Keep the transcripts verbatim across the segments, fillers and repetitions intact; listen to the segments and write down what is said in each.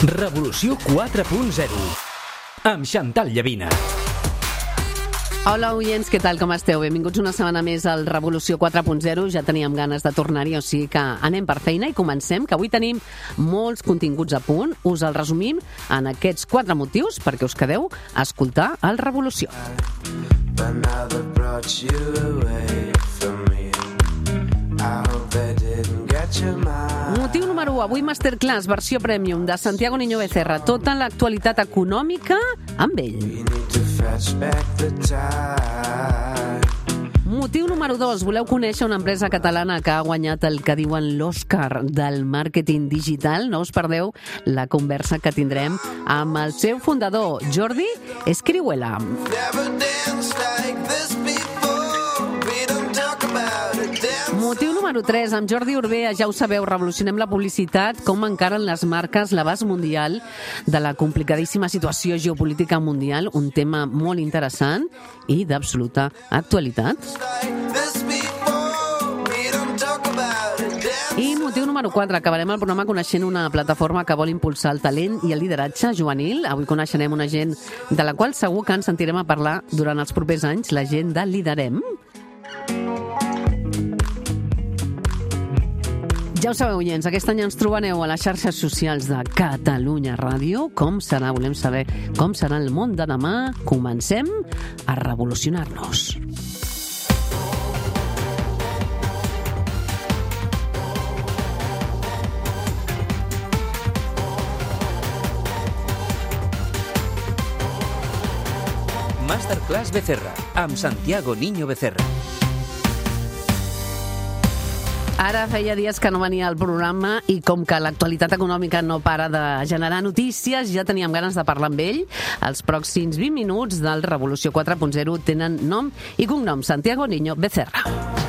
Revolució quatre punt zero amb Chantal Llavina. Hola, oients, què tal, com esteu? Benvinguts una setmana més al Revolució quatre punt zero. Ja teníem ganes de tornar-hi, o sigui que anem per feina i comencem, que avui tenim molts continguts a punt. Us el resumim en aquests quatre motius perquè us quedeu a escoltar el Revolució. Motiu número u, avui Masterclass, versió Premium de Santiago Niño Becerra. Tota l'actualitat econòmica amb ell. Motiu número dos, voleu conèixer una empresa catalana que ha guanyat el que diuen l'Òscar del màrqueting digital? No us perdeu la conversa que tindrem amb el seu fundador, Jordi Escrihuela. Motiu número tres, amb Jordi Urbea, ja ho sabeu, revolucionem la publicitat, com encaren les marques l'abast mundial de la complicadíssima situació geopolítica mundial, un tema molt interessant i d'absoluta actualitat. I motiu número quatre, acabarem el programa coneixent una plataforma que vol impulsar el talent i el lideratge juvenil. Avui coneixerem una gent de la qual segur que ens sentirem a parlar durant els propers anys, la gent de Liderem. Ja ho sabeu, oients, aquest any ens trobareu a les xarxes socials de Catalunya Ràdio. Com serà? Volem saber com serà el món de demà. Comencem a revolucionar-nos. Masterclass Becerra, amb Santiago Niño Becerra. Ara feia dies que no venia al programa i com que l'actualitat econòmica no para de generar notícies, ja teníem ganes de parlar amb ell. Els pròxims vint minuts del Revolució quatre punt zero tenen nom i cognom, Santiago Niño Becerra.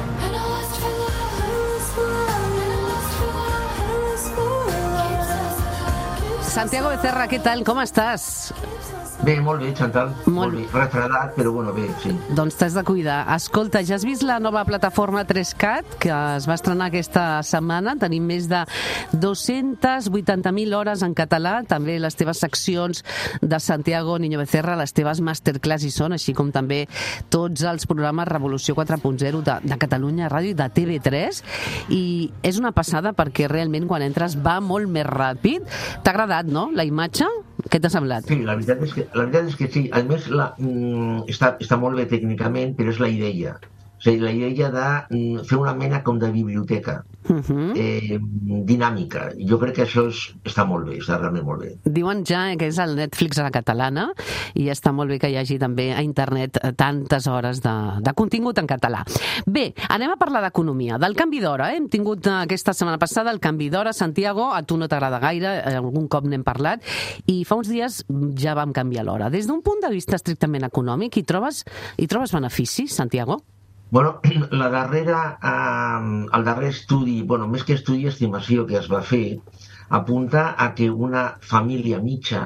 Santiago Becerra, què tal? Com estàs? Bé, molt bé, Chantal. Molt, molt bé. Refredat, però bueno, bé, sí. Doncs t'has de cuidar. Escolta, ja has vist la nova plataforma tres cat que es va estrenar aquesta setmana? Tenim més de dos-centes vuitanta mil hores en català, també les teves seccions de Santiago Niño Becerra, les teves masterclass hi són, així com també tots els programes Revolució quatre punt zero de, de Catalunya Ràdio i de T V tres, i és una passada perquè realment quan entres va molt més ràpid. T'ha agradat, no?, la imatge? Què t'ha semblat? Sí, la veritat és que, la veritat és que sí. A més, la, mm, està, està molt bé tècnicament, però és la idea. O sigui, la idea de mm, fer una mena com de biblioteca uh-huh. eh, dinàmica. Jo crec que això és, està molt bé, està realment molt bé. Diuen ja que és el Netflix a la catalana i està molt bé que hi hagi també a internet tantes hores de, de contingut en català. Bé, anem a parlar d'economia, del canvi d'hora. Eh? Hem tingut aquesta setmana passada el canvi d'hora. Santiago, a tu no t'agrada gaire, algun cop n'hem parlat, i fa uns dies ja vam canviar l'hora. Des d'un punt de vista estrictament econòmic, hi trobes, hi trobes beneficis, Santiago? Bueno, la darrera, eh, el darrer estudi, bueno, més que estudi, estimació que es va fer, apunta a que una família mitja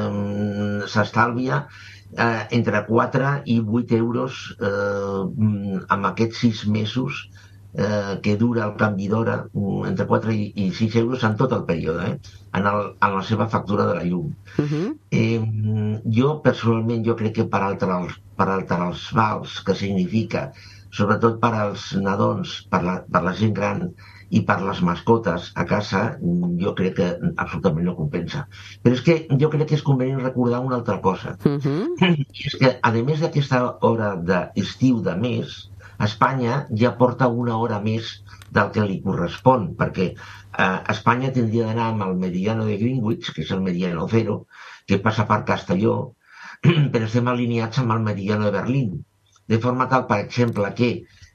eh, s'estalvia eh, entre quatre i vuit euros eh, amb aquests sis mesos eh, que dura el canvi d'hora, entre quatre i sis euros en tot el període, eh, en, el, en la seva factura de la llum. Uh-huh. eh, jo, personalment, jo crec que per altres, per altres vals, que significa sobretot per als nadons, per la, per la gent gran i per les mascotes a casa, jo crec que absolutament no compensa. Però és que jo crec que és convenient recordar una altra cosa. Uh-huh. I és que, a més d'aquesta hora d'estiu de mes, Espanya ja porta una hora més del que li correspon, perquè eh, Espanya tindria d'anar amb el meridiano de Greenwich, que és el meridiano zero, que passa per Castelló, però estem alineats amb el meridiano de Berlín. De forma tal, per exemple, que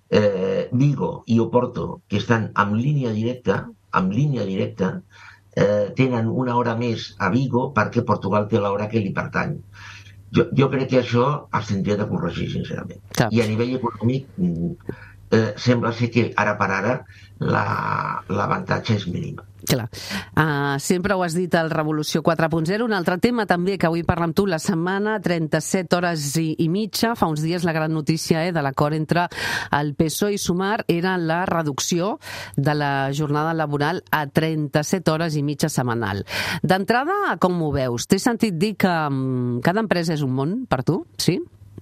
eh, Vigo i Oporto, que estan en línia directa, en línia directa, eh, tenen una hora més a Vigo perquè Portugal té l'hora que li pertany. Jo, jo crec que això es tindria de corregir, sincerament. Cap. I a nivell econòmic eh, sembla ser que ara per ara l'avantatge és mínim. Clar. Uh, sempre ho has dit al Revolució quatre punt zero. Un altre tema també que avui parla amb tu, la setmana, trenta-set hores i, i mitja. Fa uns dies la gran notícia eh, de l'acord entre el P S O E i Sumar era la reducció de la jornada laboral a trenta-set hores i mitja setmanal. D'entrada, com ho veus? T'he sentit dir que um, cada empresa és un món per tu, sí?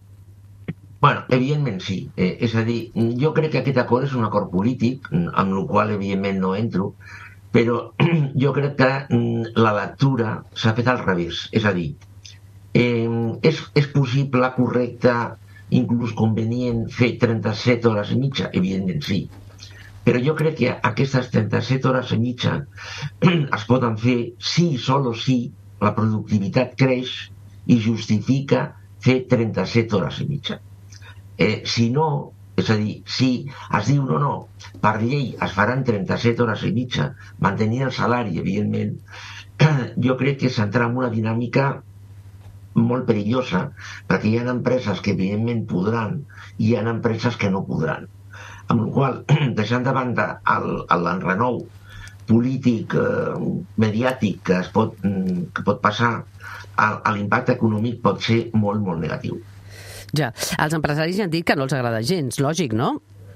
Bueno, evidentment sí. Eh, és a dir, jo crec que aquest acord és un acord polític, amb el qual evidentment no entro, però jo crec que la lectura s'ha fet al revés. És a dir, eh, és, és possible, correcte, inclús convenient fer trenta-set hores i mitja? Evidentment sí. Però jo crec que aquestes trenta-set hores i mitja es poden fer si, solo si, la productivitat creix i justifica fer trenta-set hores i mitja. Eh, si no, és a dir, si es diu no, no, per llei es faran trenta-set hores i mitja, mantenir el salari, evidentment, jo crec que s'entra en una dinàmica molt perillosa, perquè hi ha empreses que evidentment podran i hi ha empreses que no podran. Amb la qual cosa, deixant de banda l'enrenou polític, eh, mediàtic que, es pot, que pot passar, l'impacte econòmic pot ser molt, molt negatiu. Ja, els empresaris ja han dit que no els agrada gens, lògic, no?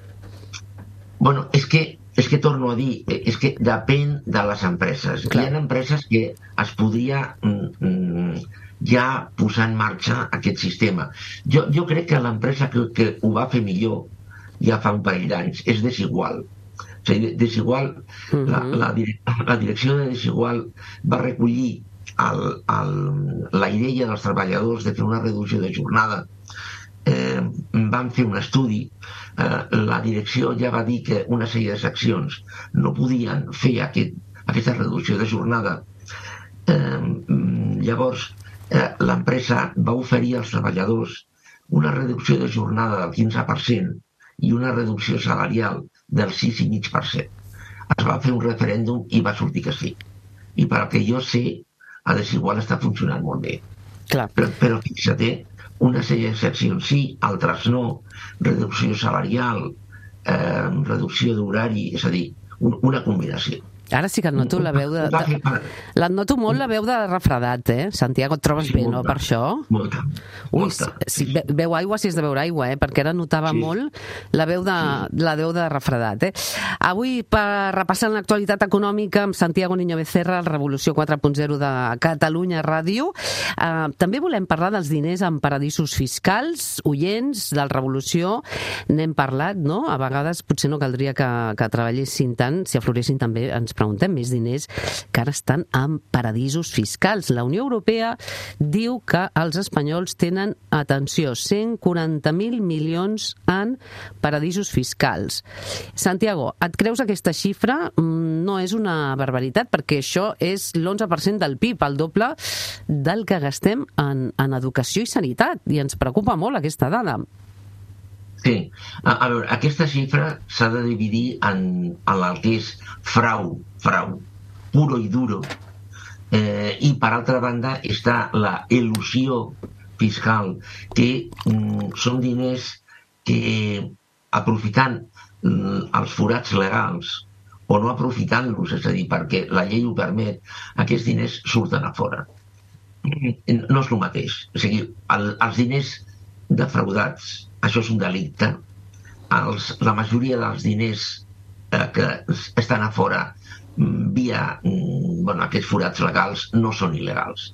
Bueno, és que, és que torno a dir, és que depèn de les empreses. Clar. Hi ha empreses que es podria mm, ja posar en marxa aquest sistema. Jo, jo crec que l'empresa que, que ho va fer millor ja fa un parell d'anys és Desigual. O sigui, Desigual, uh-huh. la, la, la direcció de Desigual va recollir el, el, la idea dels treballadors de fer una reducció de jornada. Eh, van fer un estudi, eh, la direcció ja va dir que una sèrie de seccions no podien fer aquest, aquesta reducció de jornada. Eh, llavors, eh, l'empresa va oferir als treballadors una reducció de jornada del quinze per cent i una reducció salarial del sis coma cinc per cent. Es va fer un referèndum i va sortir que sí. I per al que jo sé, a Desigual està funcionant molt bé. Clar. Però, però fixa't, una sèrie de seccions sí, altres no, reducció salarial, eh, reducció d'horari, és a dir, un, una combinació. Ara sí que et noto la veu de... de... La noto molt la veu de refredat, eh? Santiago, et trobes bé, no, per això? Molta, Ui, molta. Si, veu aigua si és de beure aigua, eh? Perquè ara notava sí. molt la veu de, la veu de refredat, eh? Avui, per repassar l'actualitat econòmica amb Santiago Niño Becerra, el Revolució quatre punt zero de Catalunya Ràdio, eh, també volem parlar dels diners en paradisos fiscals, oients del Revolució, n'hem parlat, no? A vegades potser no caldria que, que treballessin tant, si afloressin també, ens preguntem, més diners que ara estan en paradisos fiscals. La Unió Europea diu que els espanyols tenen, atenció, cent quaranta mil milions en paradisos fiscals. Santiago, et creus aquesta xifra? No és una barbaritat, perquè això és l'onze per cent del P I B, el doble del que gastem en, en educació i sanitat, i ens preocupa molt aquesta dada. Sí, a, a veure, aquesta xifra s'ha de dividir en, en el que és frau, frau, puro i duro, eh, i per altra banda està la elusió fiscal, que mm, són diners que, aprofitant mm, els forats legals o no aprofitant-los, és a dir, perquè la llei ho permet, aquests diners surten a fora. No és el mateix. O sigui, el, els diners defraudats, això és un delicte. Els, la majoria dels diners eh, que estan a fora via bueno, aquests forats legals no són il·legals.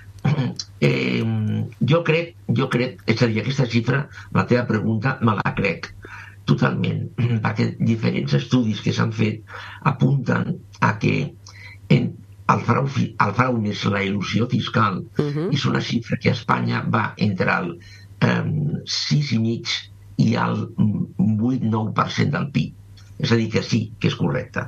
Eh, jo crec, jo crec, és a dir, aquesta xifra, la teva pregunta, me la crec totalment, perquè diferents estudis que s'han fet apunten a que en, el, frau, el frau més la il·lusió fiscal uh-huh. és una xifra que a Espanya va entre el Um, sis i mig i el vuit a nou per cent del P I B. És a dir, que sí, que és correcte.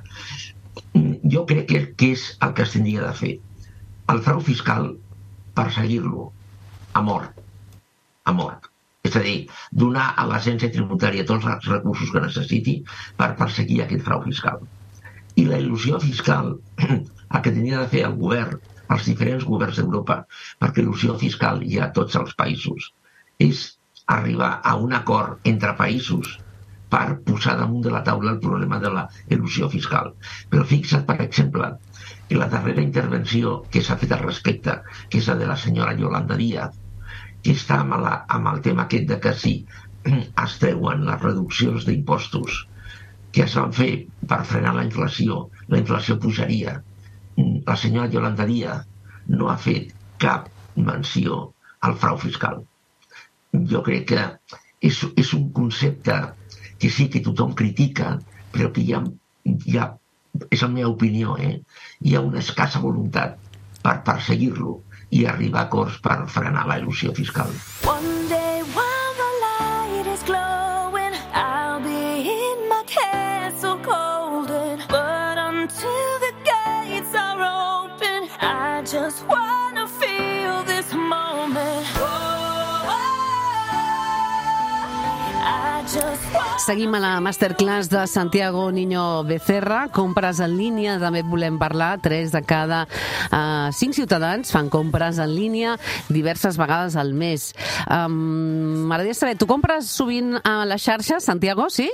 Jo crec que, que és el que es tindria de fer. El frau fiscal, perseguir-lo a mort. A mort. És a dir, donar a l'agència tributària tots els recursos que necessiti per perseguir aquest frau fiscal. I la il·lusió fiscal, el que tindria de fer el govern, els diferents governs d'Europa, perquè il·lusió fiscal hi ha a tots els països, és arribar a un acord entre països per posar damunt de la taula el problema de la elusió fiscal. Però fixa't, per exemple, que la darrera intervenció que s'ha fet al respecte, que és la de la senyora Yolanda Díaz, que està amb, la, amb el tema aquest de que si es treuen les reduccions d'impostos que es van fer per frenar la inflació, la inflació pujaria. La senyora Yolanda Díaz no ha fet cap menció al frau fiscal. Jo crec que és, és un concepte que sí que tothom critica, però que hi ha, hi ha és la meva opinió, eh? hi ha una escassa voluntat per perseguir-lo i arribar a acords per frenar la elusió fiscal. One day while the light is glowing, I'll be in my castle golden, but until the gates are open, I just wanna feel this moment. Oh, oh, I just wanna... Seguim a la masterclass de Santiago Niño Becerra. Compres en línia, també volem parlar. Tres de cada uh, cinc ciutadans fan compres en línia diverses vegades al mes. Um, M'agradaria saber, tu compres sovint a la xarxa, Santiago, sí?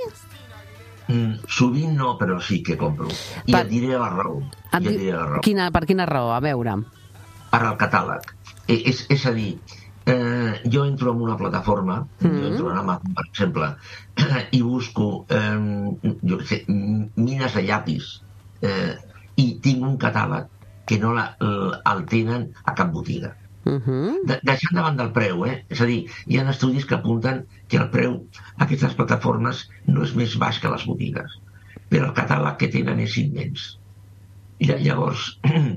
Mm, sovint no, però sí que compro. I per... et diré la raó. Et di... diré la raó. Quina, per quina raó? A veure. Per al catàleg. Eh, és, és a dir, eh, jo entro en una plataforma, mm-hmm. jo entro en Amazon, per exemple, i busco eh, jo sé, mines de llapis eh, i tinc un catàleg que no la, el tenen a cap botiga. Uh-huh. De, deixant davant del preu, eh? És a dir, hi ha estudis que apunten que el preu a aquestes plataformes no és més baix que les botigues, però el catàleg que tenen és immens. I llavors,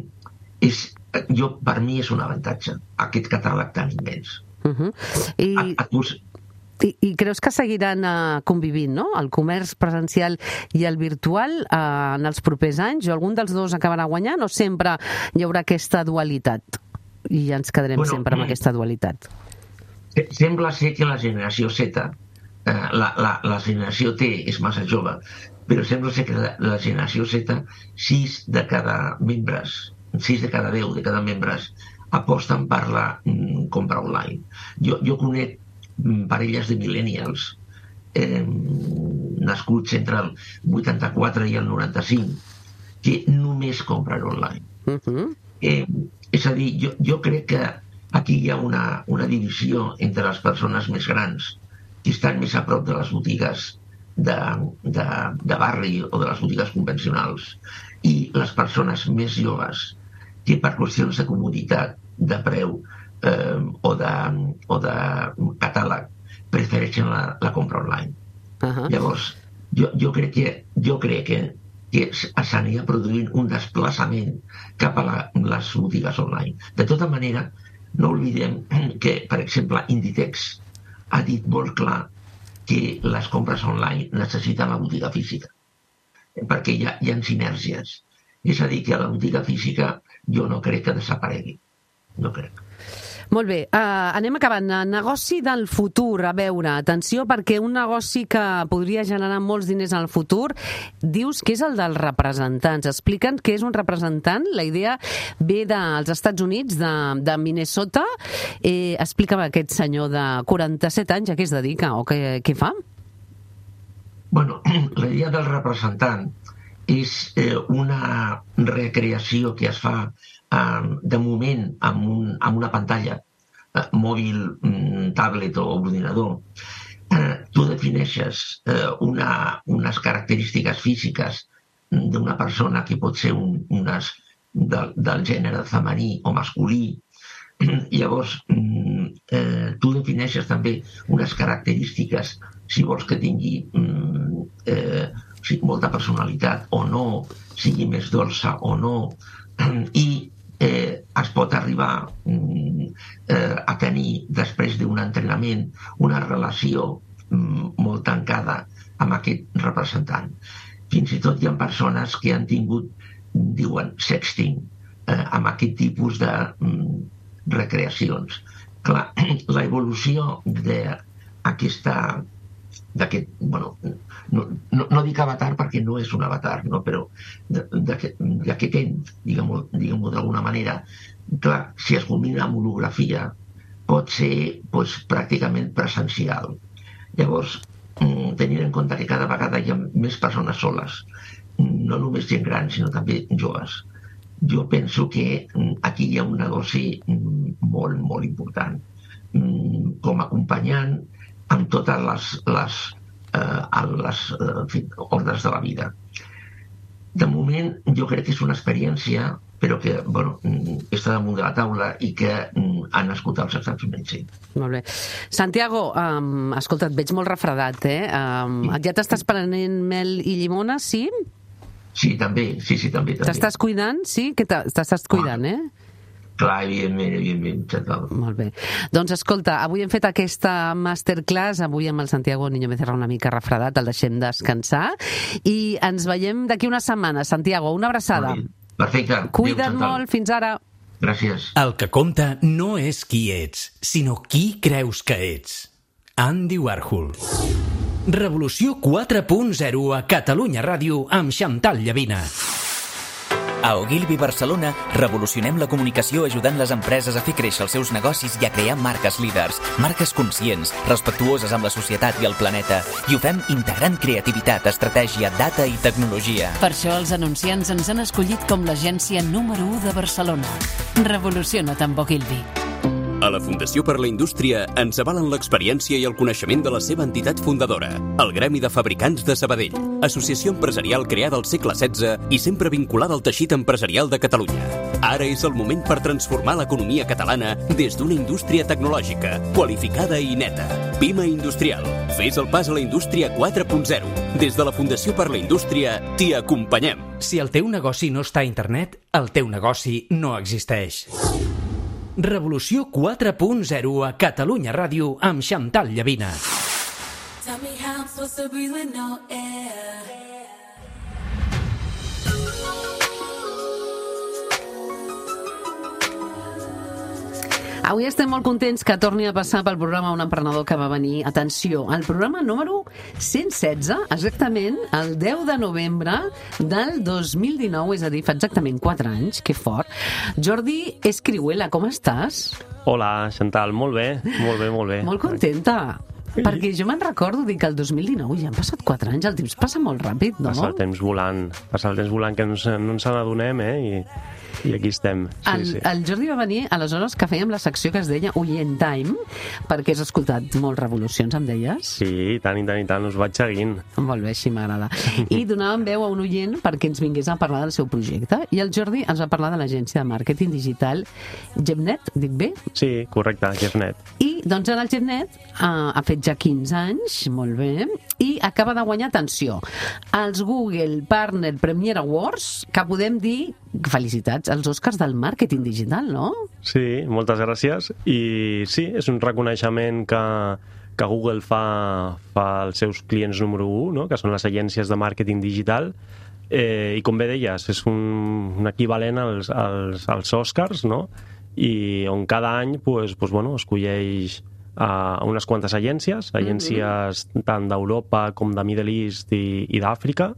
és, jo, per mi és un avantatge, aquest catàleg tan immens. Uh-huh. I... A, a tu... I, I creus que seguiran uh, convivint, no?, el comerç presencial i el virtual uh, en els propers anys? O algun dels dos acabarà guanyant o sempre hi haurà aquesta dualitat? I ens quedarem bueno, sempre amb aquesta dualitat. Sembla ser que la generació Z, eh, la, la, la generació T és massa jove, però sembla ser que la, la generació Z, sis de cada membres, sis de cada deu de cada membres aposten per la mm, compra online. Jo, jo conec parelles de millennials eh, nascuts entre el vuitanta-quatre i el noranta-cinc que només compren online. Uh-huh. Eh, és a dir, jo, jo crec que aquí hi ha una, una divisió entre les persones més grans que estan més a prop de les botigues de, de, de barri o de les botigues convencionals i les persones més joves que per qüestions de comoditat, de preu Eh, o, de, o de catàleg prefereixen la, la compra online. Uh-huh. Llavors, jo, jo crec que, jo crec que, que s'anirà produint un desplaçament cap a la, les botigues online. De tota manera, no oblidem que, per exemple, Inditex ha dit molt clar que les compres online necessiten la botiga física, perquè hi ha, hi ha sinergies. És a dir, que a la botiga física jo no crec que desaparegui. No crec. Molt bé, uh, anem acabant. Negoci del futur, a veure, atenció, perquè un negoci que podria generar molts diners en el futur, dius que és el dels representants. Explica'ns què és un representant. La idea ve dels Estats Units, de, de Minnesota. Eh, explica'm aquest senyor de quaranta-set anys a què es dedica o què, què fa? Bueno, la idea del representant és eh, una recreació que es fa de moment amb, un, amb una pantalla eh, mòbil, tablet o ordinador. Eh, tu defineixes eh, una, unes característiques físiques d'una persona que pot ser un, unes del, del gènere femení o masculí. Llavors, eh, tu defineixes també unes característiques, si vols que tingui eh, sigui, molta personalitat o no, sigui més dolça o no, i Eh, es pot arribar eh, a tenir, després d'un entrenament, una relació mm, molt tancada amb aquest representant. Fins i tot hi ha persones que han tingut, diuen, sexting, eh, amb aquest tipus de mm, recreacions. Clar, la evolució d'aquesta d'aquest, bueno, no, no, no dic avatar perquè no és un avatar, no? Però d'aquest ent, diguem-ho diguem-ho d'alguna manera, clar, si es combina amb holografia, pot ser pues, pràcticament presencial. Llavors, tenint en compte que cada vegada hi ha més persones soles, no només gent gran, sinó també joves. Jo penso que aquí hi ha un negoci molt, molt important, com a acompanyant amb totes les, les, eh, les en fi, ordres de la vida. De moment, jo crec que és una experiència, però que bueno, està damunt de la taula i que ha nascut als Estats Units. Sí. Molt bé. Santiago, um, escolta, et veig molt refredat, eh? Um, sí. Ja t'estàs prenent mel i llimona, sí? Sí, també. Sí, sí, també. també. T'estàs cuidant? Sí? Que t'estàs cuidant, eh? Clar, evidentment, evidentment. Total. Molt bé. Doncs escolta, avui hem fet aquesta masterclass, avui amb el Santiago Niño Becerra una mica refredat, el deixem descansar, i ens veiem d'aquí una setmana. Santiago, una abraçada. Perfecte. Cuida't molt, fins ara. Gràcies. El que compta no és qui ets, sinó qui creus que ets. Andy Warhol. Revolució quatre punt zero a Catalunya Ràdio amb Chantal Llavina. A Ogilvy Barcelona revolucionem la comunicació ajudant les empreses a fer créixer els seus negocis i a crear marques líders, marques conscients, respectuoses amb la societat i el planeta. I ho fem integrant creativitat, estratègia, data i tecnologia. Per això els anunciants ens han escollit com l'agència número u de Barcelona. Revoluciona't amb Ogilvy. A la Fundació per la Indústria ens avalen l'experiència i el coneixement de la seva entitat fundadora, el Gremi de Fabricants de Sabadell, associació empresarial creada al segle setze i sempre vinculada al teixit empresarial de Catalunya. Ara és el moment per transformar l'economia catalana des d'una indústria tecnològica, qualificada i neta. Pima Industrial. Fes el pas a la indústria quatre punt zero. Des de la Fundació per la Indústria t'hi acompanyem. Si el teu negoci no està a internet, el teu negoci no existeix. Revolució quatre punt zero a Catalunya Ràdio amb Chantal Llavina. Tell me how I'm supposed to breathe with no air. Avui estem molt contents que torni a passar pel programa un emprenedor que va venir, atenció, al programa número cent setze, exactament el deu de novembre del dos mil dinou, és a dir, fa exactament quatre anys, que fort. Jordi Escrihuela, com estàs? Hola, Chantal, molt bé, molt bé, molt bé. Molt contenta. Perquè jo me'n recordo dir que el dos mil dinou ja han passat quatre anys, el temps passa molt ràpid, no? Passa el temps volant, passa el temps volant que no, no ens n'adonem, eh? I, i aquí estem. Sí, el, sí. el Jordi va venir aleshores que fèiem la secció que es deia Oient Time, perquè has escoltat molt Revolucions, em deies? Sí, i tant, i tant, i tant, us vaig seguint. Molt bé, així m'agrada. I donàvem veu a un oient perquè ens vingués a parlar del seu projecte, i el Jordi ens va parlar de l'agència de màrqueting digital Jevnet, dic bé? Sí, correcte, Jevnet. I doncs ara el Jevnet uh, ha fet ja quinze anys, molt bé, i acaba de guanyar, atenció, els Google Partner Premier Awards, que podem dir, felicitats, els Oscars del màrqueting digital, no? Sí, moltes gràcies. I sí, és un reconeixement que, que Google fa, fa als seus clients número u, no? Que són les agències de màrqueting digital. Eh, I com bé deies, és un, un equivalent als, als, als Oscars, no? I on cada any pues, pues, bueno, escolleix a unes quantes agències, agències mm-hmm. tant d'Europa com de Middle East i, i d'Àfrica,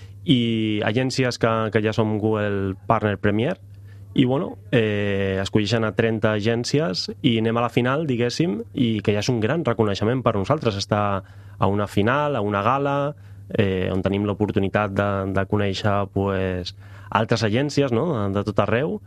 i agències que, que ja som Google Partner Premier, i bueno, eh, escolleixen a trenta agències i anem a la final, diguéssim, i que ja és un gran reconeixement per nosaltres estar a una final, a una gala, eh, on tenim l'oportunitat de, de conèixer pues, altres agències, no?, de, de tot arreu.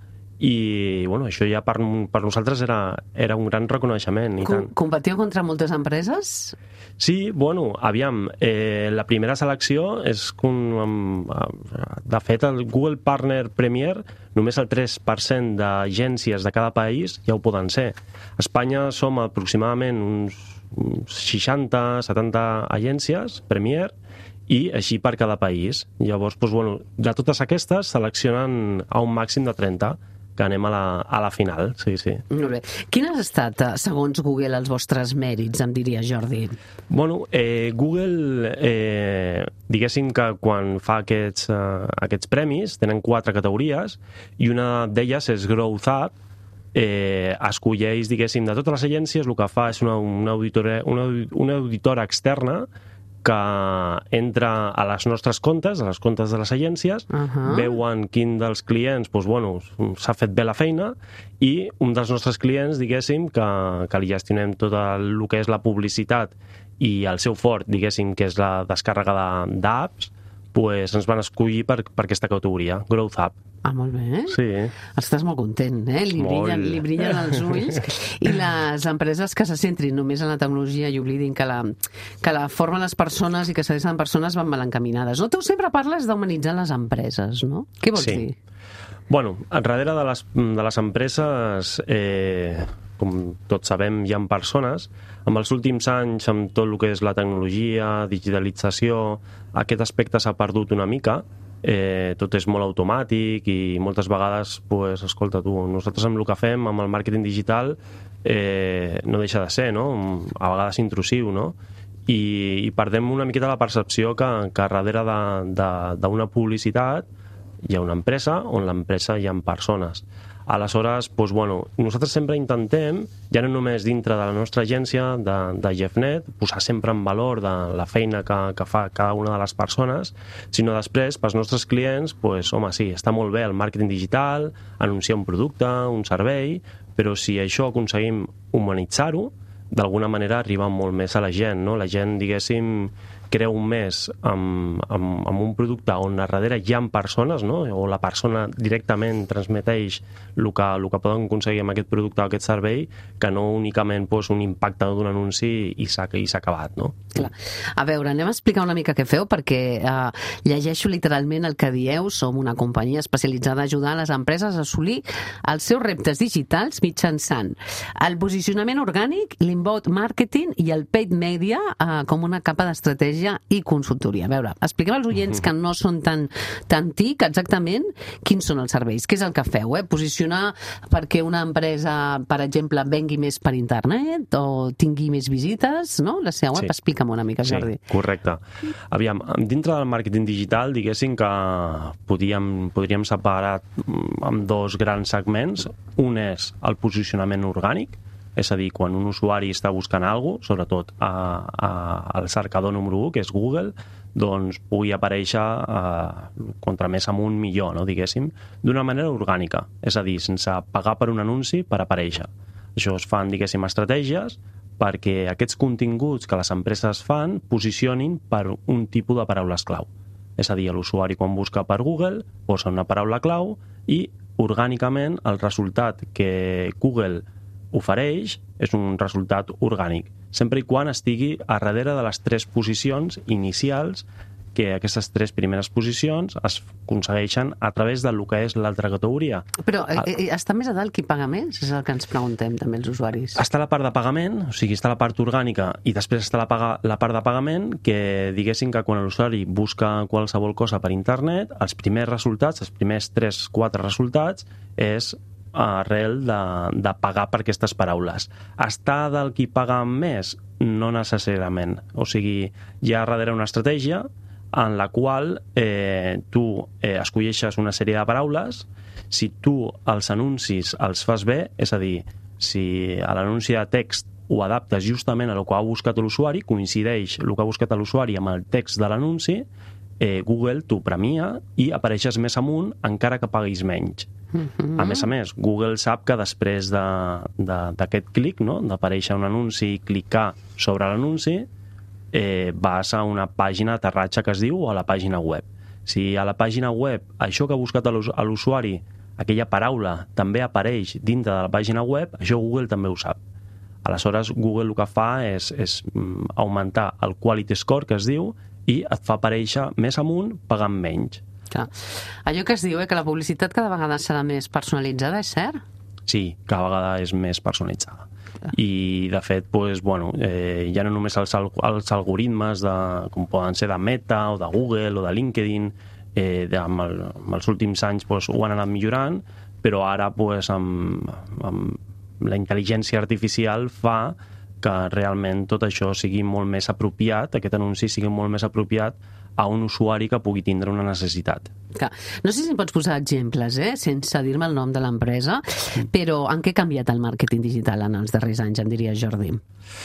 I bueno, això ja per, per nosaltres era, era un gran reconeixement. I tant. Competiu contra moltes empreses? Sí, bueno, aviam, eh, la primera selecció és com, de fet, el Google Partner Premier, només el tres per cent d'agències de cada país ja ho poden ser. A Espanya som aproximadament uns seixanta setanta agències Premier, i així per cada país. Llavors, doncs, bueno, de totes aquestes seleccionen a un màxim de trenta, que anem a la, a la final, sí, sí. Molt bé. Quin ha estat, segons Google, els vostres mèrits, em diria, Jordi? Bueno, eh, Google, eh, diguéssim que quan fa aquests, eh, aquests premis, tenen quatre categories, i una d'elles és Growth Hub, eh, escolleix, diguéssim, de totes les agències, el que fa és una, una, auditora, una, una auditora externa que entra a les nostres comptes, a les comptes de les agències, uh-huh. veuen quin dels clients doncs, bueno, s'ha fet bé la feina, i un dels nostres clients, diguéssim, que, que li gestionem tot el, el que és la publicitat i el seu fort, diguéssim, que és la descàrrega d'apps, pues ens van escollir per, per aquesta categoria, Growth App. Ah, molt bé. Sí. Estàs molt content, eh? Li brillen, li brillen els ulls. I les empreses que se centrin només en la tecnologia i oblidin que la, que la formen les persones i que s'adrecen persones van mal encaminades. No? Tu sempre parles d'humanitzar les empreses, no? Què vols sí. dir? Bueno, darrere de les, de les empreses, eh, com tots sabem, hi ha persones. En els últims anys, amb tot el que és la tecnologia, digitalització, aquest aspecte s'ha perdut una mica. Eh, tot és molt automàtic i moltes vegades, pues, escolta tu, nosaltres amb el que fem, amb el màrqueting digital, eh, no deixa de ser, no? A vegades intrusiu, no? I, i perdem una miqueta la percepció que, que darrere d'una publicitat hi ha una empresa, on l'empresa hi ha persones. Aleshores, doncs, bueno, nosaltres sempre intentem, ja no només dintre de la nostra agència, de, de GEFnet, posar sempre en valor de la feina que, que fa cada una de les persones, sinó després, pels nostres clients, doncs, home, sí, està molt bé el màrqueting digital, anunciar un producte, un servei, però si això aconseguim humanitzar-ho, d'alguna manera arriba molt més a la gent, no? La gent, diguéssim, creu més amb, amb, amb un producte on a darrere hi ha persones, no? O la persona directament transmeteix el que, el que poden aconseguir amb aquest producte o aquest servei, que no únicament pues, un impacte d'un anunci i s'ha acabat, no? Clar. A veure, anem a explicar una mica què feu, perquè eh, llegeixo literalment el que dieu. Som una companyia especialitzada a ajudar les empreses a assolir els seus reptes digitals mitjançant el posicionament orgànic, l'inbound marketing i el paid media eh, com una capa d'estratègia i consultoria. A veure, expliquem als oients que no són tan, tan tic exactament quins són els serveis, què és el que feu, eh? Posicionar perquè una empresa, per exemple, vengui més per internet o tingui més visites, no? La seva web, sí. Explica'm una mica, Jordi. Sí, correcte. Aviam, dintre del màrqueting digital, diguéssim que podríem, podríem separar amb dos grans segments. Un és el posicionament orgànic, és a dir, quan un usuari està buscant alguna cosa, sobretot a, a, al cercador número u, que és Google, doncs pugui aparèixer eh, contra més amunt millor, no, diguéssim, d'una manera orgànica, és a dir, sense pagar per un anunci per aparèixer. Això es fan, diguéssim, estratègies perquè aquests continguts que les empreses fan posicionin per un tipus de paraules clau. És a dir, l'usuari quan busca per Google posa una paraula clau i orgànicament el resultat que Google ofereix és un resultat orgànic, sempre i quan estigui a darrere de les tres posicions inicials, que aquestes tres primeres posicions es aconsegueixen a través del que és l'altra categoria. Però eh, està més a dalt qui paga més? És el que ens preguntem també els usuaris. Està la part de pagament, o sigui, està la part orgànica i després està la, paga, la part de pagament, que diguéssim que quan l'usuari busca qualsevol cosa per internet, els primers resultats, els primers tres quatre resultats, és arrel de, de pagar per aquestes paraules. Està del qui paga més? No necessàriament. O sigui, hi ha darrere una estratègia en la qual eh, tu eh, escolleixes una sèrie de paraules. Si tu els anuncis els fas bé, és a dir, si a l'anunci de text ho adaptes justament a el que ha buscat l'usuari, coincideix el que ha buscat l'usuari amb el text de l'anunci, eh, Google t'ho premia i apareixes més amunt encara que paguis menys. Mm-hmm. A més a més, Google sap que després d'aquest de, clic, no, d'aparèixer un anunci i clicar sobre l'anunci, eh, vas a una pàgina d'aterratge que es diu o a la pàgina web. Si a la pàgina web això que ha buscat a l'usuari, aquella paraula, també apareix dintre de la pàgina web, això Google també ho sap. Aleshores, Google el que fa és, és augmentar el quality score, que es diu, i et fa aparèixer més amunt pagant menys. Clar. Allò que es diu, eh, que la publicitat cada vegada serà més personalitzada, és cert? Sí, cada vegada és més personalitzada. Clar. I, de fet, pues, bueno, eh, ja no només els, els algoritmes de, com poden ser de Meta o de Google o de LinkedIn, eh, de, amb, el, amb els últims anys pues, ho han anat millorant, però ara pues, amb, amb la intel·ligència artificial fa que realment tot això sigui molt més apropiat, aquest anunci sigui molt més apropiat a un usuari que pugui tindre una necessitat. Clar. No sé si em pots posar exemples, eh? Sense dir-me el nom de l'empresa, però en què ha canviat el màrqueting digital en els darrers anys, em diria Jordi?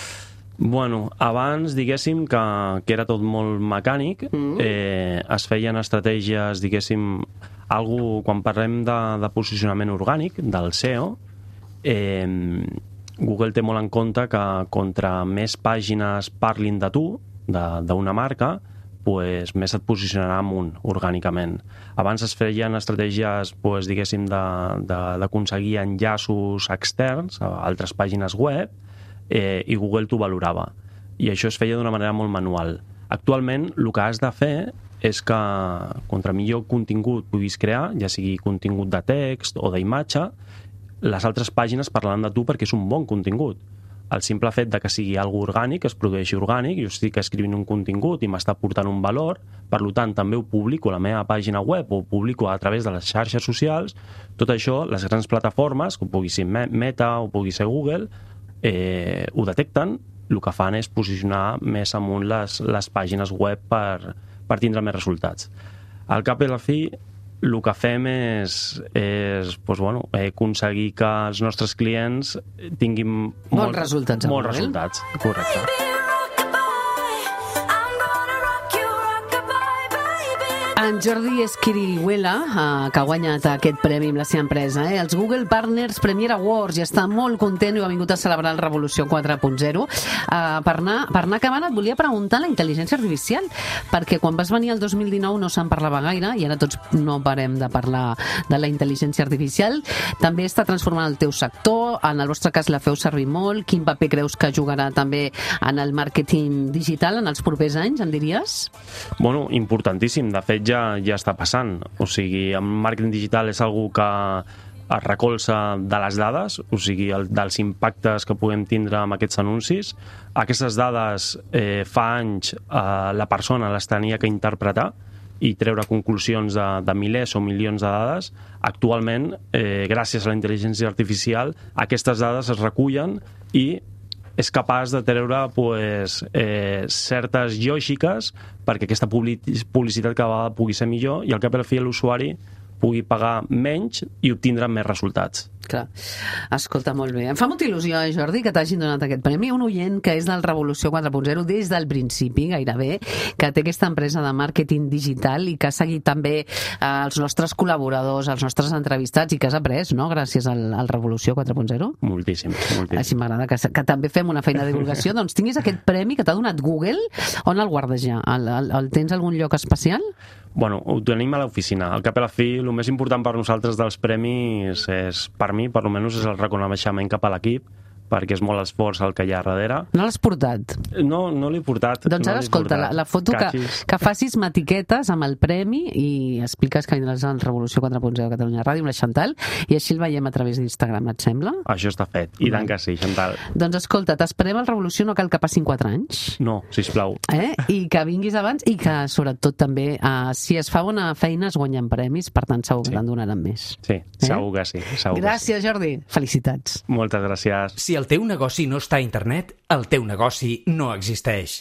Bueno, abans, diguéssim, que, que era tot molt mecànic, mm. eh, es feien estratègies, diguéssim, algú, quan parlem de, de posicionament orgànic, del S E O, eh, Google té molt en compte que contra més pàgines parlin de tu, d'una marca, pues, més et posicionarà amunt orgànicament. Abans es feien estratègies, pues, diguéssim, d'aconseguir enllaços externs a altres pàgines web eh, i Google t'ho valorava. I això es feia d'una manera molt manual. Actualment, el que has de fer és que contra millor contingut puguis crear, ja sigui contingut de text o d'imatge, les altres pàgines parlaran de tu perquè és un bon contingut. El simple fet de que sigui algo orgànic, es produeixi orgànic, jo estic escrivint un contingut i m'està portant un valor, per tant també ho publico a la meva pàgina web o ho publico a través de les xarxes socials, tot això, les grans plataformes, com pugui ser Meta o pugui ser Google, eh, ho detecten, el que fan és posicionar més amunt les, les pàgines web per, per tindre més resultats. Al cap i a la fi, el que fem és, és doncs, bueno, aconseguir que els nostres clients tinguin molts molt, resultats. Molts resultats, correcte. En Jordi Esquirihuela, eh, que ha guanyat aquest premi amb la seva empresa, eh? els Google Partners Premier Awards, i està molt content i ha vingut a celebrar el Revolució quatre punt zero. Eh, per, anar, per anar acabant, et volia preguntar la intel·ligència artificial, perquè quan vas venir el dos mil dinou no se'n parlava gaire, i ara tots no parem de parlar de la intel·ligència artificial. També està transformant el teu sector, en el vostre cas la feu servir molt. Quin paper creus que jugarà també en el màrqueting digital en els propers anys, em diries? Bueno, importantíssim. De fet, ja, ja està passant. O sigui, el màrqueting digital és algo que es recolza de les dades, o sigui, el, dels impactes que puguem tindre amb aquests anuncis. Aquestes dades, eh, fa anys, eh, la persona les tenia que interpretar i treure conclusions de, de milers o milions de dades. Actualment, eh, gràcies a la intel·ligència artificial, aquestes dades es recullen i és capaç de treure pues, eh, certes lògiques perquè aquesta publicitat cada vegada pugui ser millor i al cap i a la fi l'usuari pugui pagar menys i obtindre més resultats. Clar. Escolta, molt bé. Em fa molta il·lusió, eh, Jordi, que t'hagin donat aquest premi. Un oient que és del Revolució quatre punt zero des del principi, gairebé, que té aquesta empresa de màrqueting digital i que ha seguit també eh, els nostres col·laboradors, els nostres entrevistats i que has après, no?, gràcies al, al Revolució quatre punt zero. Moltíssim, moltíssim. Així m'agrada que, que també fem una feina de divulgació. Doncs tinguis aquest premi que t'ha donat Google. On el guardes ja? El, el, el tens algun lloc especial? Bueno, ho tenim a l'oficina. Al cap i a la fi, el més important per nosaltres dels premis és, per mi, per almenys, és el reconeixement cap a l'equip, perquè és molt esforç el que hi ha darrere. No l'has portat? No, no l'he portat. Doncs no ara, escolta, la, la foto que, que facis m'etiquetes amb el premi i expliques que vindràs al Revolució quatre punt zero a Catalunya Ràdio amb la Chantal i així el veiem a través d'Instagram, et sembla? Això està fet, i tant que sí, Chantal. Doncs escolta, t'esperem al Revolució, no cal que passin quatre anys. No, sisplau. Eh? I que vinguis abans i que, sobretot, també, eh, si es fa bona feina es guanyen premis, per tant segur que sí. Te'n donaran més. Sí, segur eh? que sí. Segur gràcies, que sí. Jordi. Felicitats. Moltes gràcies. Si el teu negoci no està a internet, el teu negoci no existeix.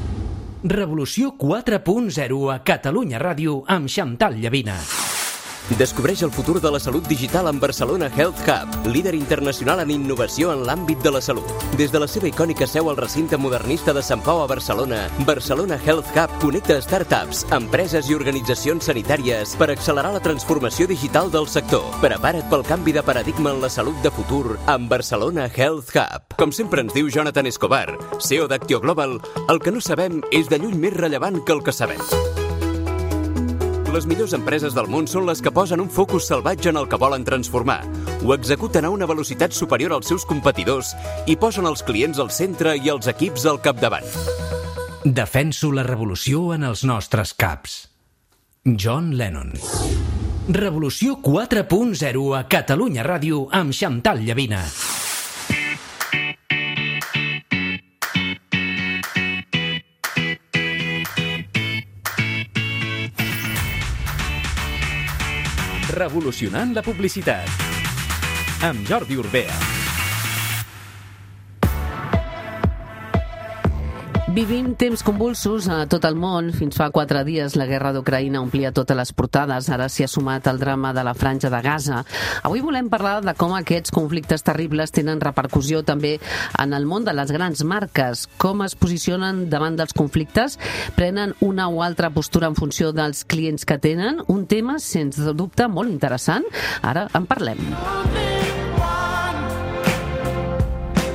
Revolució quatre punt zero a Catalunya Ràdio amb Chantal Llavina. Descobreix el futur de la salut digital amb Barcelona Health Hub, líder internacional en innovació en l'àmbit de la salut. Des de la seva icònica seu al recinte modernista de Sant Pau a Barcelona, Barcelona Health Hub connecta startups, empreses i organitzacions sanitàries per accelerar la transformació digital del sector. Prepara't pel canvi de paradigma en la salut de futur amb Barcelona Health Hub. Com sempre ens diu Jonathan Escobar, C E O d'Actio Global, el que no sabem és de lluny més rellevant que el que sabem. Les millors empreses del món són les que posen un focus salvatge en el que volen transformar, ho executen a una velocitat superior als seus competidors i posen els clients al centre i els equips al capdavant. Defenso la revolució en els nostres caps. John Lennon. Revolució quatre punt zero a Catalunya Ràdio amb Chantal Llavina. Revolucionant la publicitat amb Jordi Urbea. Vivim temps convulsos a tot el món. Fins fa quatre dies la guerra d'Ucraïna omplia totes les portades. Ara s'hi ha sumat el drama de la Franja de Gaza. Avui volem parlar de com aquests conflictes terribles tenen repercussió també en el món de les grans marques. Com es posicionen davant dels conflictes? Prenen una o altra postura en funció dels clients que tenen? Un tema, sens dubte, molt interessant. Ara en parlem.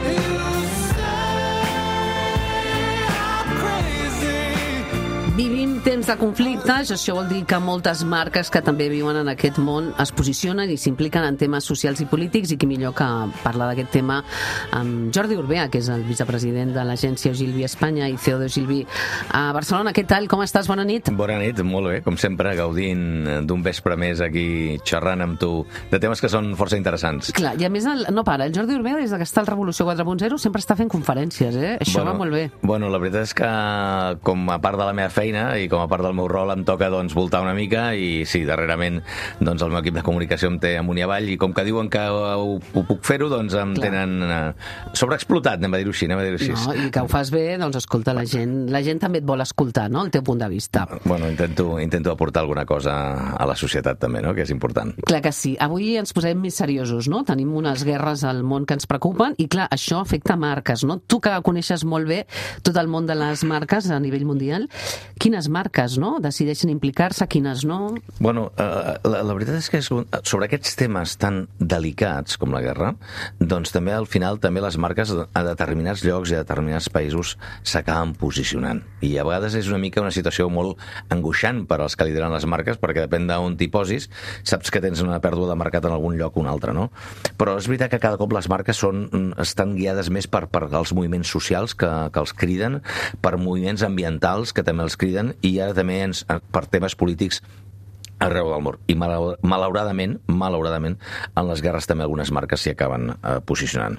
temps de conflictes, això vol dir que moltes marques que també viuen en aquest món es posicionen i s'impliquen en temes socials i polítics, i qui millor que parlar d'aquest tema amb Jordi Urbea, que és el vicepresident de l'agència Ogilvy Espanya, i C E O d'Ogilvy a Barcelona. Què tal? Com estàs? Bona nit. Bona nit, molt bé. Com sempre, gaudint d'un vespre més aquí xerrant amb tu de temes que són força interessants. Clar, i a més el, no para, el Jordi Urbea des que està al Revolució quatre punt zero sempre està fent conferències, eh? Això bueno, va molt bé. Bueno, la veritat és que com a part de la meva feina i com a part del meu rol em toca doncs voltar una mica, i sí, darrerament doncs el meu equip de comunicació em té amunt i avall, i com que diuen que ho, ho puc fer-ho, doncs em Clar. tenen eh, sobreexplotat, anem a dir-ho així, anem a dir-ho així. No, i que ho fas bé, doncs escolta, la gent, la gent també et vol escoltar, no?, el teu punt de vista. Bueno, intento, intento aportar alguna cosa a la societat també, no?, que és important. Clar que sí. Avui ens posem més seriosos, no? Tenim unes guerres al món que ens preocupen i, clar, això afecta marques, no? Tu que coneixes molt bé tot el món de les marques a nivell mundial, quines marques, no?, decideixen implicar-se, quines no? Bueno, eh, la, la veritat és que sobre aquests temes tan delicats com la guerra, doncs també al final també les marques a determinats llocs i a determinats països s'acaben posicionant. I a vegades és una mica una situació molt angoixant per als que lideren les marques, perquè depèn d'on t'hi posis, saps que tens una pèrdua de mercat en algun lloc o un altre, no? Però és veritat que cada cop les marques són, estan guiades més per, per els moviments socials que, que els criden, per moviments ambientals que també els criden, i ara també ens, per temes polítics arreu del món. I malauradament, malauradament, en les guerres també algunes marques s'hi acaben eh, posicionant.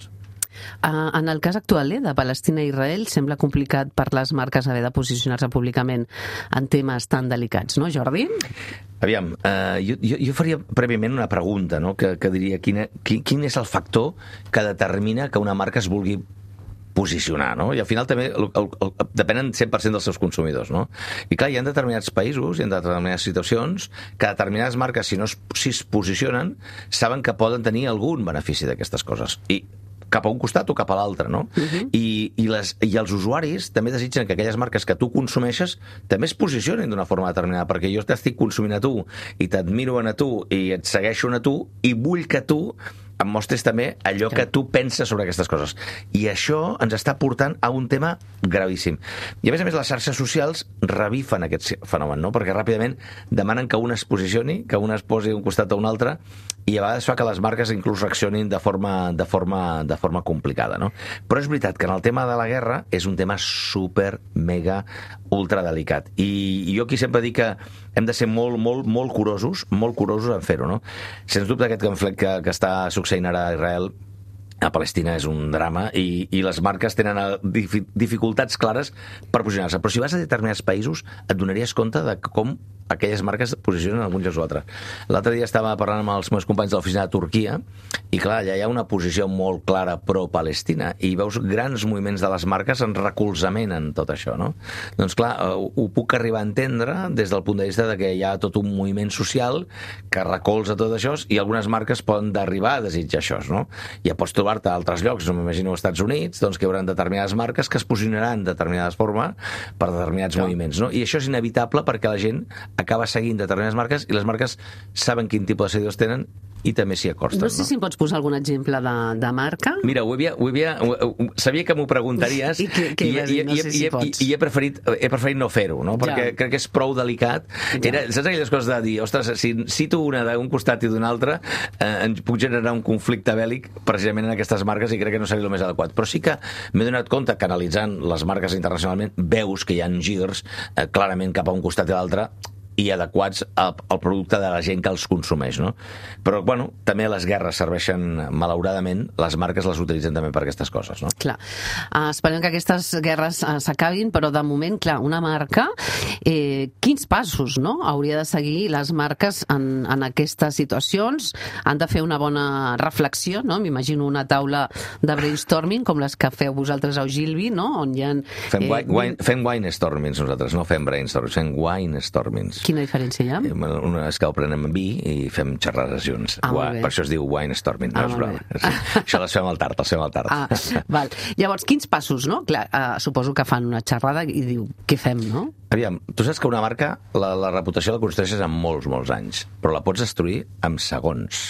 Uh, en el cas actual eh, de Palestina i Israel, sembla complicat per les marques haver de posicionar-se públicament en temes tan delicats, no, Jordi? Aviam, eh, jo, jo, jo faria prèviament una pregunta, no?, que, que diria quin, quin, quin és el factor que determina que una marca es vulgui posicionar, no? I al final també el, el, el, depenen cent per cent dels seus consumidors, no? I clar, hi ha determinats països, hi ha determinades situacions que determinades marques, si no es, si es posicionen, saben que poden tenir algun benefici d'aquestes coses. I cap a un costat o cap a l'altre, no? Uh-huh. I, i, les, I els usuaris també desitgen que aquelles marques que tu consumeixes també es posicionin d'una forma determinada, perquè jo t'estic consumint a tu i t'admiro a tu i et segueixo a tu i vull que tu em mostres també allò que tu penses sobre aquestes coses. I això ens està portant a un tema gravíssim. I a més a més les xarxes socials revifen aquest fenomen, no?, perquè ràpidament demanen que un es posicioni, que un es posi un costat o un altre, i a vegades fa que les marques inclús reaccionin de forma, de forma, de forma complicada, no? Però és veritat que en el tema de la guerra és un tema super, mega, ultra delicat. I, i jo aquí sempre dic que hem de ser molt, molt, molt curosos, molt curosos en fer-ho, no? Sens dubte aquest conflicte que, que està succeint ara a Israel, a Palestina, és un drama, i, i les marques tenen dificultats clares per posicionar-se. Però si vas a determinats països et donaries compte de com aquelles marques posicionen en alguns llocs o altres. L'altre dia estava parlant amb els meus companys de l'oficina de Turquia, i clar, allà hi ha una posició molt clara pro-Palestina, i veus grans moviments de les marques en recolzament en tot això, no? Doncs clar, ho puc arribar a entendre des del punt de vista de que hi ha tot un moviment social que recolza tot això, i algunes marques poden arribar a desitjar això, no? Ja pots trobar-te a altres llocs, no m'imagino als Estats Units, doncs que hi haurà determinades marques que es posicionaran de determinades formes per determinats no. moviments, no? I això és inevitable perquè la gent acaba seguint determinades marques i les marques saben quin tipus de seguidors tenen i també s'hi acosten. No sé no? si em pots posar algun exemple de, de marca. Mira, ho havia, ho havia, ho, sabia que m'ho preguntaries i, que, que i, i, no i, sé si i, i, i he preferit, he preferit no fer-ho, no? Perquè ja. crec que és prou delicat. Ja. Era, saps aquelles coses de dir, ostres, si cito una d'un costat i d'un altre, eh, ens puc generar un conflicte bèl·lic precisament en aquestes marques i crec que no seria el més adequat. Però sí que m'he donat compte que analitzant les marques internacionalment veus que hi ha girs eh, clarament cap a un costat i l'altre i adequats al, al producte de la gent que els consumeix, no? Però, bueno, també les guerres serveixen, malauradament, les marques les utilitzen també per aquestes coses, no? Clar. Uh, esperem que aquestes guerres uh, s'acabin, però de moment, clar, una marca, eh, quins passos, no?, hauria de seguir les marques en, en aquestes situacions? Han de fer una bona reflexió, no? M'imagino una taula de brainstorming, com les que feu vosaltres a Ogilvy, no?, on hi ha... Fem, eh, wine, fem winestormings nosaltres, no fem brainstormings, fem winestormings. Quina diferència hi ha? Una és que ho prenem amb vi i fem xerrades junts. Ah, per això es diu wine storming. Ah, no és això les fem al tard, les fem al tard. Ah, val. Llavors, quins passos, no? Clar, uh, suposo que fan una xerrada i diu, què fem, no? Aviam, tu saps que una marca, la, la reputació la construeixes en molts, molts anys, però la pots destruir en segons.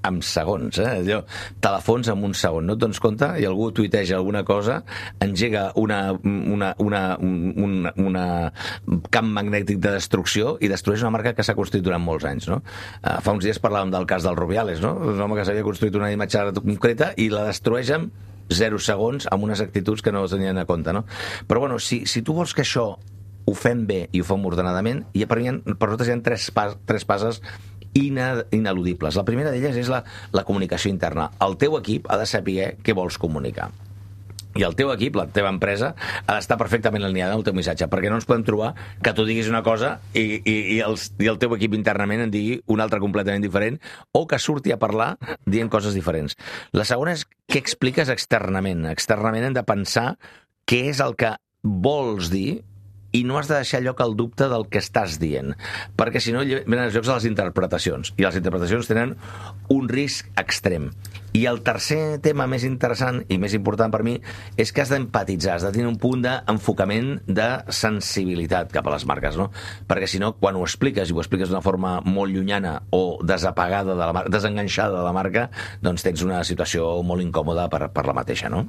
en segons, eh? Allò, telefons en un segon, no et dones compte? I algú tuiteja alguna cosa, engega una, una, una, una, una camp magnètic de destrucció i destrueix una marca que s'ha construït durant molts anys, no? Uh, fa uns dies parlàvem del cas del Rubiales, no? Un home que s'havia construït una imatge concreta i la destrueix amb zero segons amb unes actituds que no tenien en compte, no? Però bueno, si, si tu vols que això ho fem bé i ho fem ordenadament, i per, mi, per nosaltres hi ha tres, pas, tres passes ineludibles. La primera d'elles és la, la comunicació interna. El teu equip ha de saber què vols comunicar. I el teu equip, la teva empresa, ha d'estar perfectament alineada amb el teu missatge, perquè no ens podem trobar que tu diguis una cosa i, i, i, els, i el teu equip internament en digui una altra completament diferent, o que surti a parlar dient coses diferents. La segona és què expliques externament. Externament hem de pensar què és el que vols dir i no has de deixar lloc al dubte del que estàs dient, perquè si no venen els jocs de les interpretacions, i les interpretacions tenen un risc extrem. I el tercer tema més interessant i més important per mi és que has d'empatitzar, has de tenir un punt d'enfocament de sensibilitat cap a les marques, no? Perquè si no, quan ho expliques, i ho expliques d'una forma molt llunyana o desapagada, de la marca, desenganxada de la marca, doncs tens una situació molt incòmoda per, per la mateixa, no?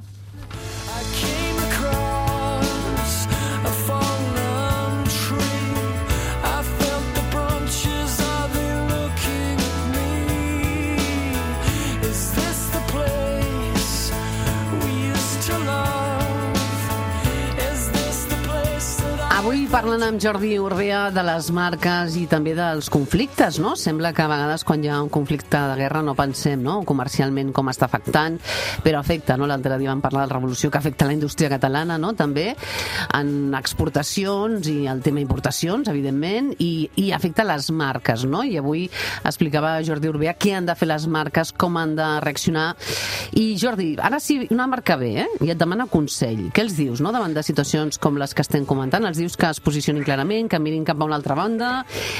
Avui parlant amb Jordi Urbea de les marques i també dels conflictes, no? Sembla que a vegades quan hi ha un conflicte de guerra no pensem, no?, comercialment com està afectant, però afecta, no? L'altre dia vam parlar de la revolució que afecta la indústria catalana, no?, també en exportacions i el tema importacions, evidentment, i, i afecta les marques, no? I avui explicava Jordi Urbea què han de fer les marques, com han de reaccionar. I Jordi, ara si una marca ve, eh, i et demana consell, què els dius, no?, davant de situacions com les que estem comentant? Els dius que es posicionin clarament, que mirin cap a una altra banda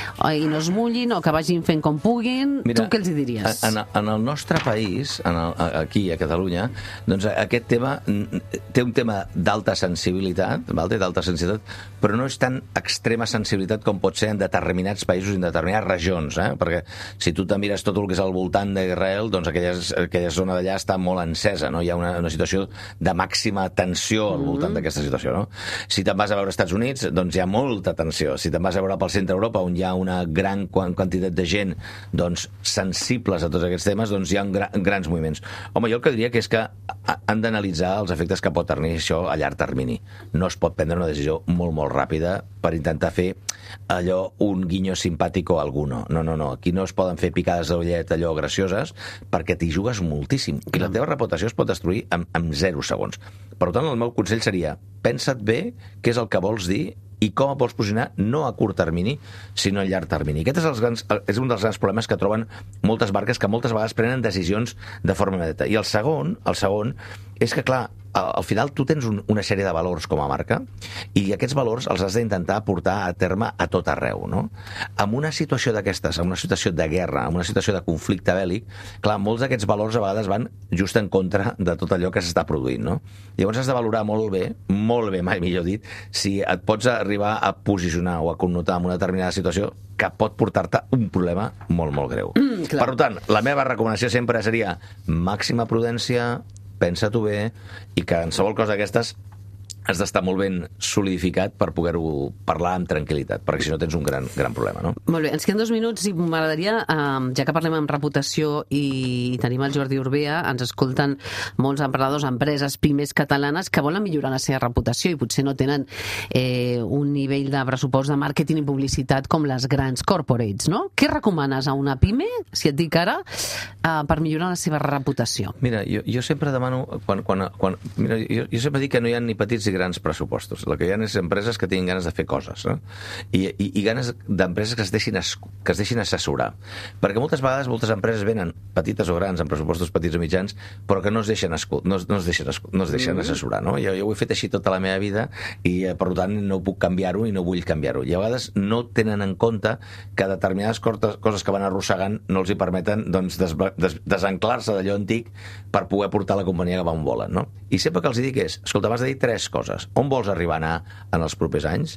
i no es mullin, o que vagin fent com puguin. Mira, tu què els hi diries? En, en el nostre país, en el, aquí a Catalunya, doncs aquest tema té un tema d'alta sensibilitat, d'alta sensibilitat, però no és tan extrema sensibilitat com pot ser en determinats països i en determinades regions, eh? Perquè si tu te mires tot el que és al voltant d'Israel, doncs aquella, aquella zona d'allà està molt encesa, no? Hi ha una, una situació de màxima tensió al voltant mm. d'aquesta situació, no? Si te'n vas a veure als Estats Units, doncs hi ha molta tensió. Si te'n vas a veure pel centre d'Europa, on hi ha una gran quantitat de gent doncs, sensibles a tots aquests temes, doncs hi ha gra grans moviments. Home, jo el que diria que és que han d'analitzar els efectes que pot tenir això a llarg termini. No es pot prendre una decisió molt, molt ràpida per intentar fer allò un guinyo simpàtic o alguno. No, no, no. Aquí no es poden fer picades d'ullet allò gracioses perquè t'hi jugues moltíssim. I la teva reputació es pot destruir en, en zero segons. Per tant, el meu consell seria pensa't bé què és el que vols dir i com et vols posicionar, no a curt termini, sinó a llarg termini. Aquest és, els grans, és un dels grans problemes que troben moltes marques que moltes vegades prenen decisions de forma immediata. I el segon, el segon és que, clar, al final tu tens un, una sèrie de valors com a marca i aquests valors els has d'intentar portar a terme a tot arreu, no? En una situació d'aquestes, en una situació de guerra, en una situació de conflicte bèl·lic, clar, molts d'aquests valors a vegades van just en contra de tot allò que s'està produint, no? Llavors has de valorar molt bé, molt bé, mai millor dit, si et pots arribar a posicionar o a connotar en una determinada situació que pot portar-te un problema molt, molt greu. Mm, per tant, la meva recomanació sempre seria màxima prudència, pensa-t'ho bé, i que en qualsevol cosa d'aquestes has d'estar molt ben solidificat per poder-ho parlar amb tranquil·litat, perquè si no tens un gran, gran problema, no? Molt bé, ens queden dos minuts i m'agradaria, eh, ja que parlem amb reputació i tenim el Jordi Urbea, ens escolten molts emprenedors, empreses, pimes catalanes que volen millorar la seva reputació i potser no tenen eh, un nivell de pressupost de màrqueting i publicitat com les grans corporates, no? Què recomanes a una pime, si et dic ara, eh, per millorar la seva reputació? Mira, jo, jo sempre demano, quan, quan, quan, mira, jo, jo sempre dic que no hi ha ni petits ni grans pressupostos. El que hi ha és empreses que tinguin ganes de fer coses, eh? I, i, i ganes d'empreses que es deixin es, que es deixin assessorar. Perquè moltes vegades moltes empreses venen, petites o grans, amb pressupostos petits o mitjans, però que no es deixen, escu no, no es deixen, no es deixen assessorar, no? Jo, jo ho he fet així tota la meva vida i, per tant, no puc canviar-ho i no vull canviar-ho. I a vegades no tenen en compte que determinades coses que van arrossegant no els hi permeten doncs, des, des, desanclar-se d'allò antic per poder portar la companyia cap on volen, no? I sempre que els dic és, escolta, m'has de dir tres coses. On vols arribar a anar en els propers anys?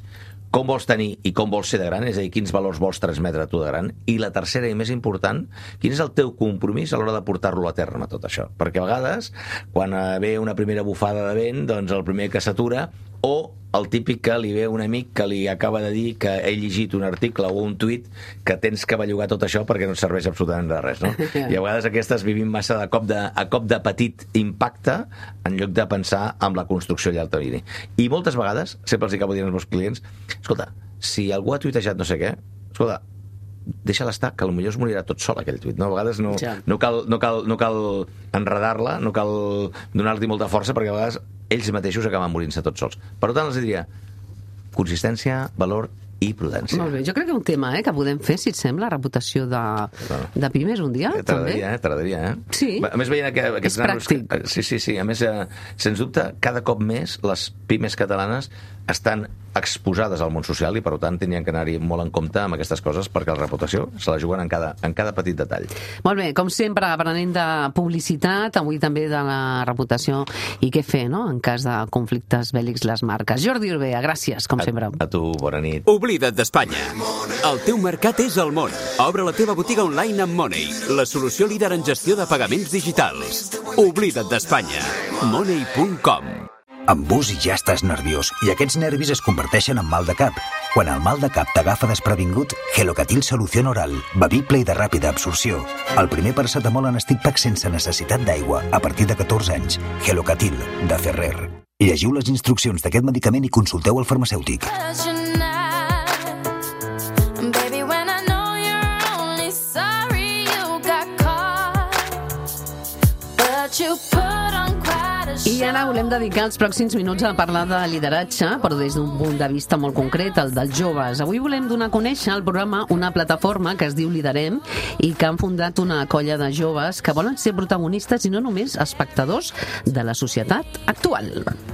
com vols tenir i com vols ser de gran, és a dir, quins valors vols transmetre tu de gran, i la tercera i més important, quin és el teu compromís a l'hora de portar-lo a terme, tot això. Perquè a vegades, quan ve una primera bufada de vent, doncs el primer que s'atura, o el típic que li ve un amic que li acaba de dir que he llegit un article o un tuit que tens que bellugar tot això perquè no et serveix absolutament de res, no? I a vegades aquestes vivim massa de cop de, a cop de petit impacte en lloc de pensar en la construcció a llarg termini. I moltes vegades, sempre els acabo dient als meus clients, escolta, si algú ha tuitejat no sé què, escolta, deixa-la estar, que potser es morirà tot sol aquell tuit, no? A vegades no, ja. no, cal, no, cal, no cal enredar-la, no cal donar-li molta força, perquè a vegades ells mateixos acaben morint-se tots sols. Per tant, els diria consistència, valor i prudència. Molt bé, jo crec que un tema eh, que podem fer, si et sembla, reputació de, de pimes un dia, eh, també. T'agradaria, eh? T'agradaria, eh? Sí. A més, veient que aquests és pràctic. Que, sí, sí, sí. A més, eh, sens dubte, cada cop més les pimes catalanes estan exposades al món social i, per tant, tenien que anar-hi molt en compte amb aquestes coses perquè la reputació se la juguen en cada, en cada petit detall. Molt bé, com sempre, aprenent de publicitat, avui també de la reputació i què fer, no?, en cas de conflictes bèl·lics les marques. Jordi Urbea, gràcies, com a, sempre. A tu, bona nit. Oblida't d'Espanya. El teu mercat és el món. Obre la teva botiga online amb Money, la solució líder en gestió de pagaments digitals. Oblida't d'Espanya. money punt com. Amb bus i ja estàs nerviós i aquests nervis es converteixen en mal de cap. Quan el mal de cap t'agafa desprevingut, Gelocatil Solució Oral, bevible i de ràpida absorció. El primer paracetamol en stick pack sense necessitat d'aigua a partir de catorze anys. Gelocatil, de Ferrer. Llegiu les instruccions d'aquest medicament i consulteu el farmacèutic. I ara volem dedicar els pròxims minuts a parlar de lideratge, però des d'un punt de vista molt concret, el dels joves. Avui volem donar a conèixer al programa una plataforma que es diu Liderem i que han fundat una colla de joves que volen ser protagonistes i no només espectadors de la societat actual.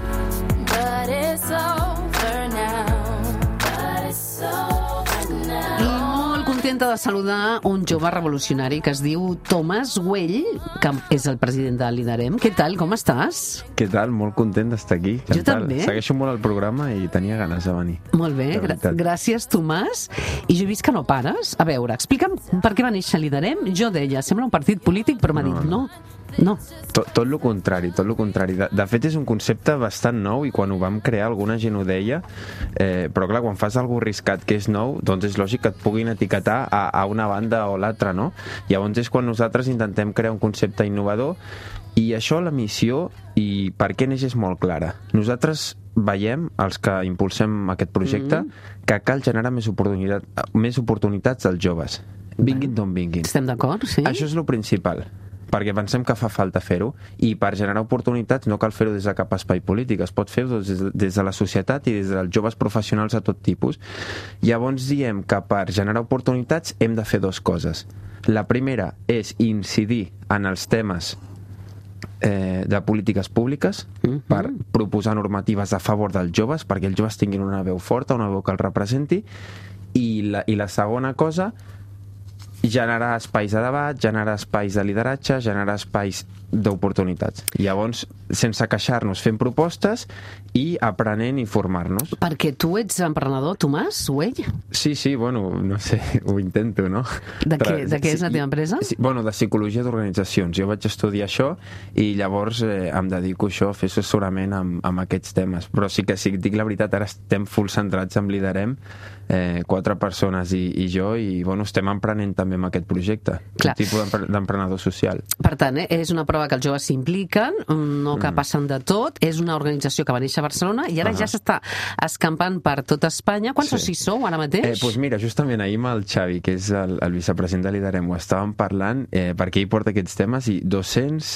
But it's over now. But it's over now. I molt contenta de saludar un jove revolucionari que es diu Tomàs Güell, que és el president de Liderem. Què tal, com estàs? Què tal? Molt content d'estar aquí. Jo també. Segueixo molt el programa i tenia ganes de venir. Molt bé, gra- gràcies, Tomàs. I jo he vist que no pares. A veure, explica'm per què va néixer Liderem. Jo deia, sembla un partit polític, però m'ha dit no. No. Tot, tot el contrari, tot el contrari. De, de fet, és un concepte bastant nou i quan ho vam crear alguna gent ho deia, eh, però clar, quan fas alguna arriscat que és nou, doncs és lògic que et puguin etiquetar a, a una banda o l'altra, no? Llavors és quan nosaltres intentem crear un concepte innovador i això, la missió i per què neix és molt clara. Nosaltres veiem, els que impulsem aquest projecte, mm-hmm. que cal generar més, oportunitat, més oportunitats als joves. Vinguin d'on vinguin. Estem d'acord, sí. Això és el principal, perquè pensem que fa falta fer-ho, i per generar oportunitats no cal fer-ho des de cap espai polític, es pot fer-ho des, des de la societat i des dels joves professionals de tot tipus. Llavors diem que per generar oportunitats hem de fer dues coses. La primera és incidir en els temes eh, de polítiques públiques, mm-hmm. per proposar normatives a favor dels joves, perquè els joves tinguin una veu forta, una veu que els representi, i la, i la segona cosa, generar espais de debat, generar espais de lideratge, generar espais d'oportunitats. Llavors, sense queixar-nos, fem propostes i aprenent i formar-nos. Perquè tu ets emprenedor, Tomàs Güell? Sí, sí, bueno, no sé, ho intento, no? De què, de què és la teva empresa? Sí, bueno, de psicologia d'organitzacions. Jo vaig estudiar això i llavors eh, em dedico a això, a fer assessorament amb, amb aquests temes. Però sí que, si et dic la veritat, ara estem full centrats en Liderem, eh, quatre persones i, i jo, i bueno, estem emprenent també amb aquest projecte. Clar. Un tipus d'emprenedor social. Per tant, eh, és una prova que els joves s'impliquen, no que mm. passen de tot, és una organització que va néixer a Barcelona i ara uh-huh. ja s'està escampant per tot Espanya. Quants sí. socis sou ara mateix? Eh, pues mira, justament ahir amb el Xavi, que és el, el vicepresident de Liderem, ho estàvem parlant, eh, perquè ell porta aquests temes, i dos-cents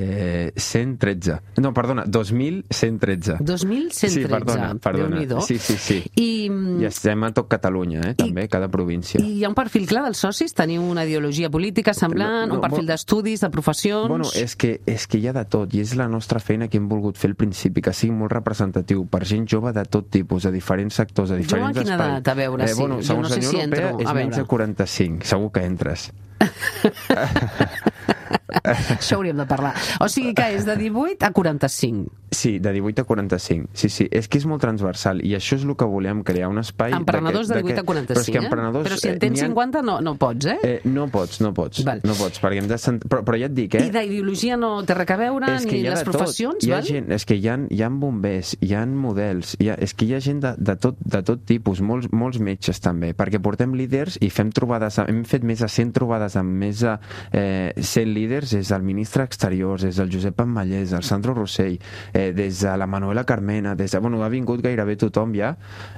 cent tretze. No, perdona, dos mil cent tretze. dos mil cent tretze. Sí, perdona, perdona. Sí, sí, sí. I, I estem a tot Catalunya, eh, també, i, cada província. I hi ha un perfil clar dels socis? Teniu una ideologia política semblant, no, no, un perfil bueno, d'estudis, de professions? Bueno, és que, és que hi ha de tot, i és la nostra feina que hem volgut fer al principi, que sigui molt representatiu per gent jove de tot tipus, de diferents sectors, de diferents espais. Jo a quina edat, a veure, eh, sí, bueno, jo no sé si entro. És menys de quaranta-cinc, segur que entres. Això hauríem de parlar. O sigui que és de divuit a quaranta-cinc. Sí, de divuit a quaranta-cinc. Sí, sí, és que és molt transversal i això és el que volem, crear un espai... Emprenedors de divuit a quaranta-cinc, eh? Però si en tens cinquanta no, no pots, eh? eh? No pots, no pots, val. no pots, perquè hem de sent... però, però ja et dic, eh? I d'ideologia no té res a veure, ni les professions, hi ha val? Gent, és que hi ha, hi ha bombers, hi ha models, hi ha, és que hi ha gent de, de, tot, de tot tipus, molts, molts metges també, perquè portem líders i fem trobades, hem fet més de cent trobades amb més de eh, cent líders, des del ministre d'Exteriors, des del Josep Ametllers, del Sandro Rossell, eh, des de la Manuela Carmena, des de, bueno, ha vingut gairebé tothom ja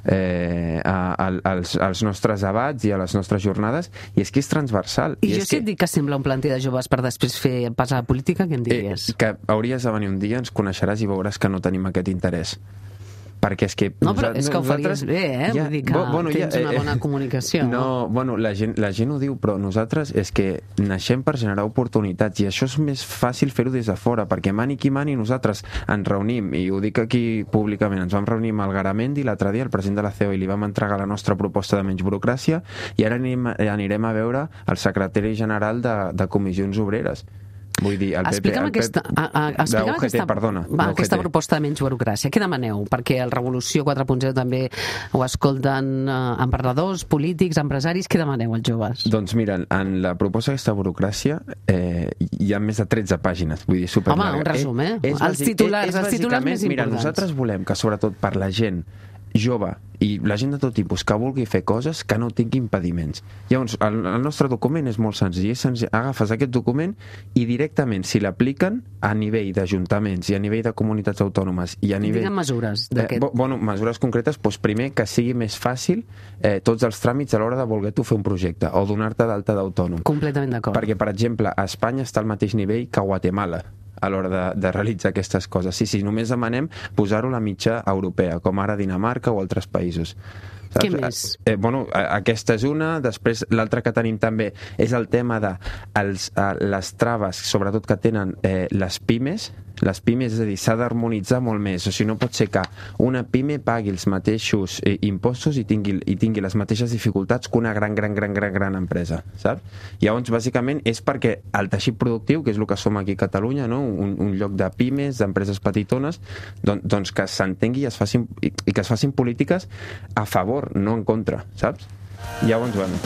eh, a, a, als, als nostres debats i a les nostres jornades, i és que és transversal. I, I jo si que... et dic que sembla un planter de joves per després fer passar a política, què em diries? Eh, que hauries de venir un dia, ens coneixeràs i veuràs que no tenim aquest interès. Perquè és que... No, però és que ho faries bé, eh? Ja, vull dir que bueno, tens ja, eh, una bona comunicació. No, no? bueno, la gent, la gent ho diu, però nosaltres és que naixem per generar oportunitats i això és més fàcil fer-ho des de fora, perquè mani qui mani nosaltres ens reunim, i ho dic aquí públicament, ens vam reunir amb el Garamendi l'altre dia, el president de la C E O, i li vam entregar la nostra proposta de menys burocràcia, i ara anirem, anirem a veure el secretari general de, de Comissions Obreres. Vull dir, el P P... Explica'm el aquesta, a, a, explica'm U G T, aquesta, perdona, va, aquesta proposta de menys burocràcia. Què demaneu? Perquè el Revolució quatre punt zero també ho escolten eh, emprenedors, polítics, empresaris. Què demaneu als joves? Doncs mira, en la proposta d'aquesta burocràcia eh, hi ha més de tretze pàgines. Vull dir, superllarga. Home, un resum, eh? És, és els titulars, és, és els titulars més mira, importants. Nosaltres volem que, sobretot per la gent jove i la gent de tot tipus que vulgui fer coses que no tingui impediments. Llavors, el, el nostre document és molt senzill. És senzill. Agafes aquest document i directament, si l'apliquen a nivell d'ajuntaments i a nivell de comunitats autònomes i a nivell... Digue'm mesures Eh, d'aquest. bo, bueno, mesures concretes, doncs primer que sigui més fàcil eh, tots els tràmits a l'hora de voler tu fer un projecte o donar-te d'alta d'autònom. Completament d'acord. Perquè, per exemple, a Espanya està al mateix nivell que a Guatemala a l'hora de, de realitzar aquestes coses. Sí, sí, només demanem posar-ho a la mitja europea, com ara Dinamarca o altres països. Saps? Què més? Eh, bueno, aquesta és una. Després, l'altra que tenim també és el tema de els, eh, les traves, sobretot que tenen eh, les pimes. Les pimes, és a dir, s'ha d'harmonitzar molt més. O sigui, no pot ser que una pime pagui els mateixos eh, impostos i tingui, i tingui les mateixes dificultats que una gran, gran, gran, gran, gran empresa, saps? Llavors, bàsicament, és perquè el teixit productiu, que és el que som aquí a Catalunya, no? un, un lloc de pimes, d'empreses petitones, don, doncs que s'entengui i, es facin, i, i que es facin polítiques a favor, no en contra, saps? Llavors, bueno...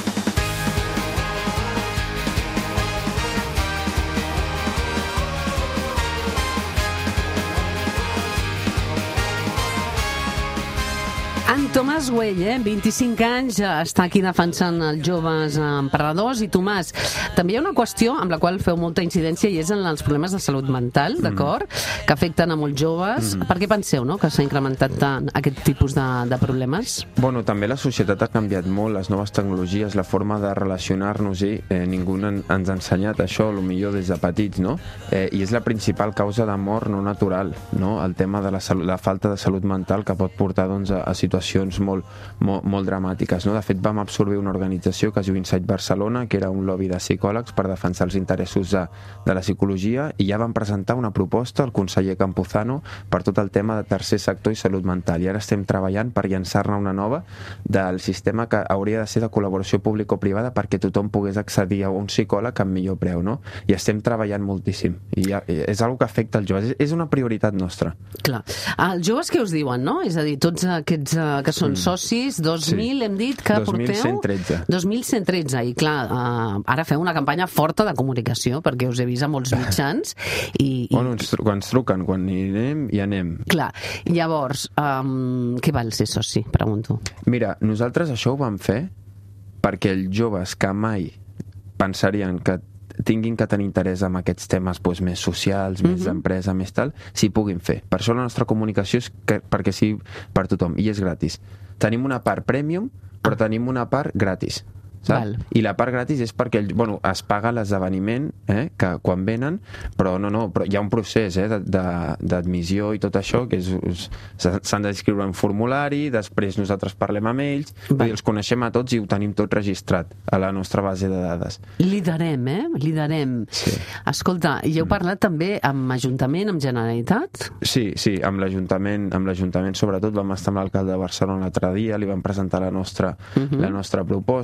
En Tomàs Güell, eh? vint-i-cinc anys, està aquí defensant els joves emprenedors. I Tomàs, també hi ha una qüestió amb la qual feu molta incidència i és en els problemes de salut mental, d'acord? Mm. Que afecten a molts joves. Mm. Per què penseu, no?, que s'ha incrementat tant aquest tipus de, de problemes? Bueno, també la societat ha canviat molt, les noves tecnologies, la forma de relacionar-nos-hi. Eh, ningú en, ens ha ensenyat això, potser des de petits, no? Eh, I és la principal causa de mort no natural, no? El tema de la, salut, la falta de salut mental que pot portar, doncs, a, a situacions molt, molt, molt dramàtiques, no? De fet, vam absorbir una organització que es diu Insight Barcelona, que era un lobby de psicòlegs per defensar els interessos de, de la psicologia, i ja vam presentar una proposta al conseller Campuzano per tot el tema de tercer sector i salut mental. I ara estem treballant per llançar-ne una nova del sistema que hauria de ser de col·laboració público-privada perquè tothom pogués accedir a un psicòleg amb millor preu, no? I estem treballant moltíssim. I ja, és una que afecta els joves. És una prioritat nostra. Clar. Els joves què us diuen, no? És a dir, tots aquests que són socis, dos mil, sí. Hem dit que dos mil cent tretze. porteu... dos mil cent tretze. I clar, uh, ara feu una campanya forta de comunicació, perquè us he vist a molts mitjans. I, i... Bueno, ens, quan ens truquen, quan hi anem, hi anem. Clar. Llavors, um, què val ser soci? Pregunto. Mira, nosaltres això ho vam fer perquè els joves que mai pensarien que tinguin que tenir interès en aquests temes doncs, més socials, més uh-huh. d'empresa, més tal, s'hi puguin fer. Per això la nostra comunicació és que, perquè sigui per tothom, i és gratis. Tenim una part premium, però tenim una part gratis. Val. I la part gratis és perquè bueno, es paga l'esdeveniment eh, que quan venen, però no, no, però hi ha un procés eh, d'admissió i tot això, que s'han d'inscriure en formulari, després nosaltres parlem amb ells, i els coneixem a tots i ho tenim tot registrat a la nostra base de dades. Liderem, eh? Liderem. Sí. Escolta, i heu parlat mm. també amb Ajuntament, amb Generalitat? Sí, sí, amb l'Ajuntament, amb l'Ajuntament sobretot vam estar amb l'alcalde de Barcelona l'altre dia, li vam presentar la nostra, uh-huh. la nostra proposta.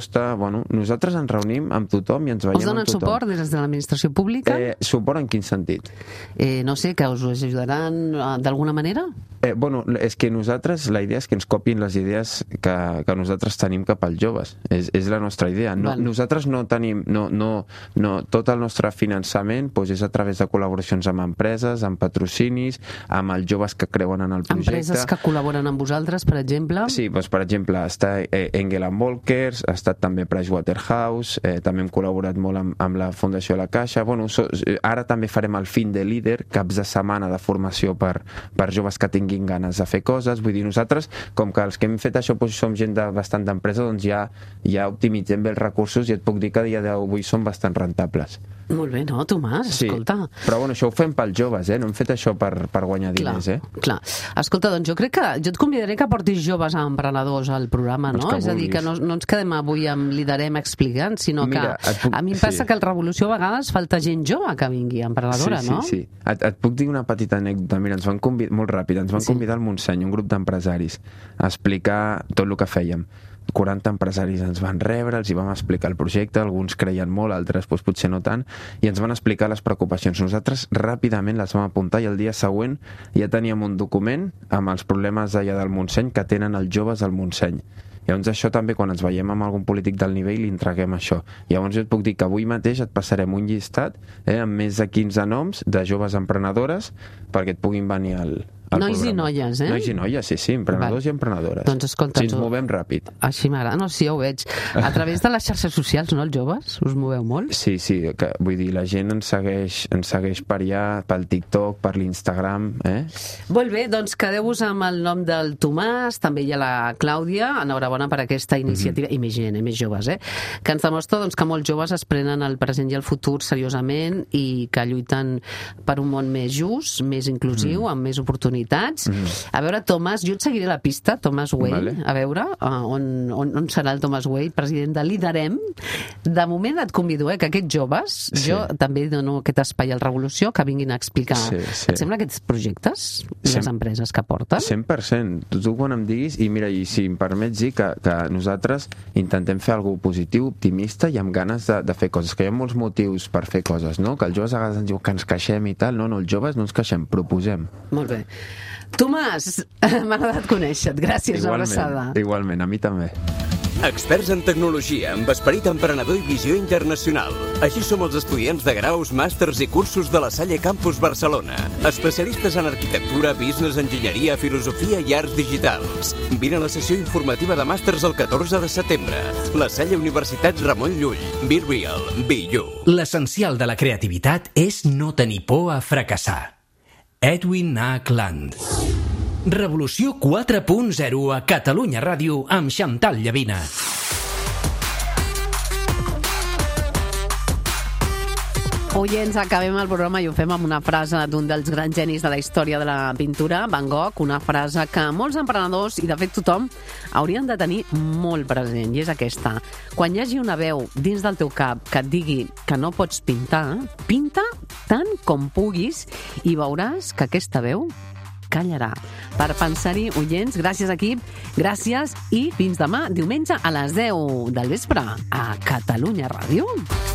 bueno, nosaltres ens reunim amb tothom i ens veiem Us donen amb tothom. suport des de l'administració pública? Eh, suport en quin sentit? Eh, no sé, que us ajudaran eh, d'alguna manera? Eh, bueno, és que nosaltres, la idea és que ens copien les idees que, que nosaltres tenim cap als joves. És, és la nostra idea. No, nosaltres no tenim... No, no, no, tot el nostre finançament doncs, és a través de col·laboracions amb empreses, amb patrocinis, amb els joves que creuen en el projecte. Empreses que col·laboren amb vosaltres, per exemple? Sí, doncs, per exemple, està eh, Engel and Volkers, ha estat també Pricewaterhouse, eh, també hem col·laborat molt amb, amb la Fundació La Caixa. Bueno, so, ara també farem el Fin de Líder, caps de setmana de formació per, per joves que tinguin ganes de fer coses. Vull dir, nosaltres, com que els que hem fet això doncs, som gent de bastant d'empresa, doncs ja, ja optimitzem bé els recursos i et puc dir que a dia d'avui són bastant rentables. Molt bé, no, Tomàs? Sí, escolta. però bueno, això ho fem pels joves, eh? No hem fet això per, per guanyar diners, clar, eh? Clar. Escolta, doncs jo crec que jo et convidaré que portis joves emprenedors al programa, no? És a dir, que no, no ens quedem avui amb Liderem explicant, sinó Mira, que puc... a mi em passa sí. que al Revolució a vegades falta gent jove que vingui, emprenedora, sí, sí, no? Sí, sí. Et, et puc dir una petita anècdota. Mira, ens van convidar, molt ràpid, ens van sí. convidar al Montseny, un grup d'empresaris, a explicar tot el que fèiem. quaranta empresaris ens van rebre, els hi vam explicar el projecte, alguns creien molt, altres doncs, potser no tant, i ens van explicar les preocupacions. Nosaltres ràpidament les vam apuntar i el dia següent ja teníem un document amb els problemes d'allà del Montseny que tenen els joves al Montseny. Llavors això també, quan ens veiem amb algun polític del nivell, li entreguem això. Llavors jo et puc dir que avui mateix et passarem un llistat eh, amb més de quinze noms de joves emprenedores perquè et puguin venir al, al Nois programa. i noies, eh? Nois i noies, sí, sí, emprenedors Val. i emprenedores. Doncs escolta, si ens tu... movem ràpid. Així m'agrada, no, sí, ja ho veig. A través de les xarxes socials, no, els joves? Us moveu molt? Sí, sí, que, vull dir, la gent ens segueix, ens segueix per allà, pel TikTok, per l'Instagram, eh? Molt bé, doncs quedeu-vos amb el nom del Tomàs, també hi ha la Clàudia, enhorabona per aquesta iniciativa, mm-hmm. i més gent, eh, més joves, eh? Que ens demostra doncs, que molts joves es prenen el present i el futur seriosament i que lluiten per un món més just, més inclusiu, mm. amb més oportunitats. Mm. A veure, Tomàs, jo et seguiré la pista, Tomàs Güell, vale. A veure uh, on, on, on serà el Tomàs Güell, president de Liderem. De moment et convido, eh, que aquests joves, sí. jo també dono aquest espai al Revolució, que vinguin a explicar. Sí, sí. Et sembla aquests projectes i les empreses que porten? cent per cent. Tu, tu quan em diguis, i mira, i si em permets dir que, que nosaltres intentem fer alguna positiu, optimista i amb ganes de, de fer coses, que hi ha molts motius per fer coses, no? Que els joves a vegades ens diuen que ens queixem i tal, no, no, els joves no ens queixem, proposem. Molt bé. Tomàs, m'ha agradat conèixer-te. Gràcies, igualment, abraçada. Igualment, a mi també. Experts en tecnologia amb esperit emprenedor i visió internacional. Així som els estudiants de graus, màsters i cursos de la Salle Campus Barcelona. Especialistes en arquitectura, business, enginyeria, filosofia i arts digitals. Vine a la sessió informativa de màsters el catorze de setembre. La Salle Universitat Ramon Llull. Be real, be you. L'essencial de la creativitat és no tenir por a fracassar. Edwin H. Land. Revolució quatre punt zero a Catalunya Ràdio amb Xantal Llavina. Oients, acabem el programa i ho fem amb una frase d'un dels grans genis de la història de la pintura, Van Gogh, una frase que molts emprenedors, i de fet tothom, haurien de tenir molt present, i és aquesta. Quan hi hagi una veu dins del teu cap que et digui que no pots pintar, pinta tant com puguis i veuràs que aquesta veu callarà. Per pensar-hi, oients, gràcies equip, gràcies i fins demà, diumenge a les deu del vespre a Catalunya Ràdio.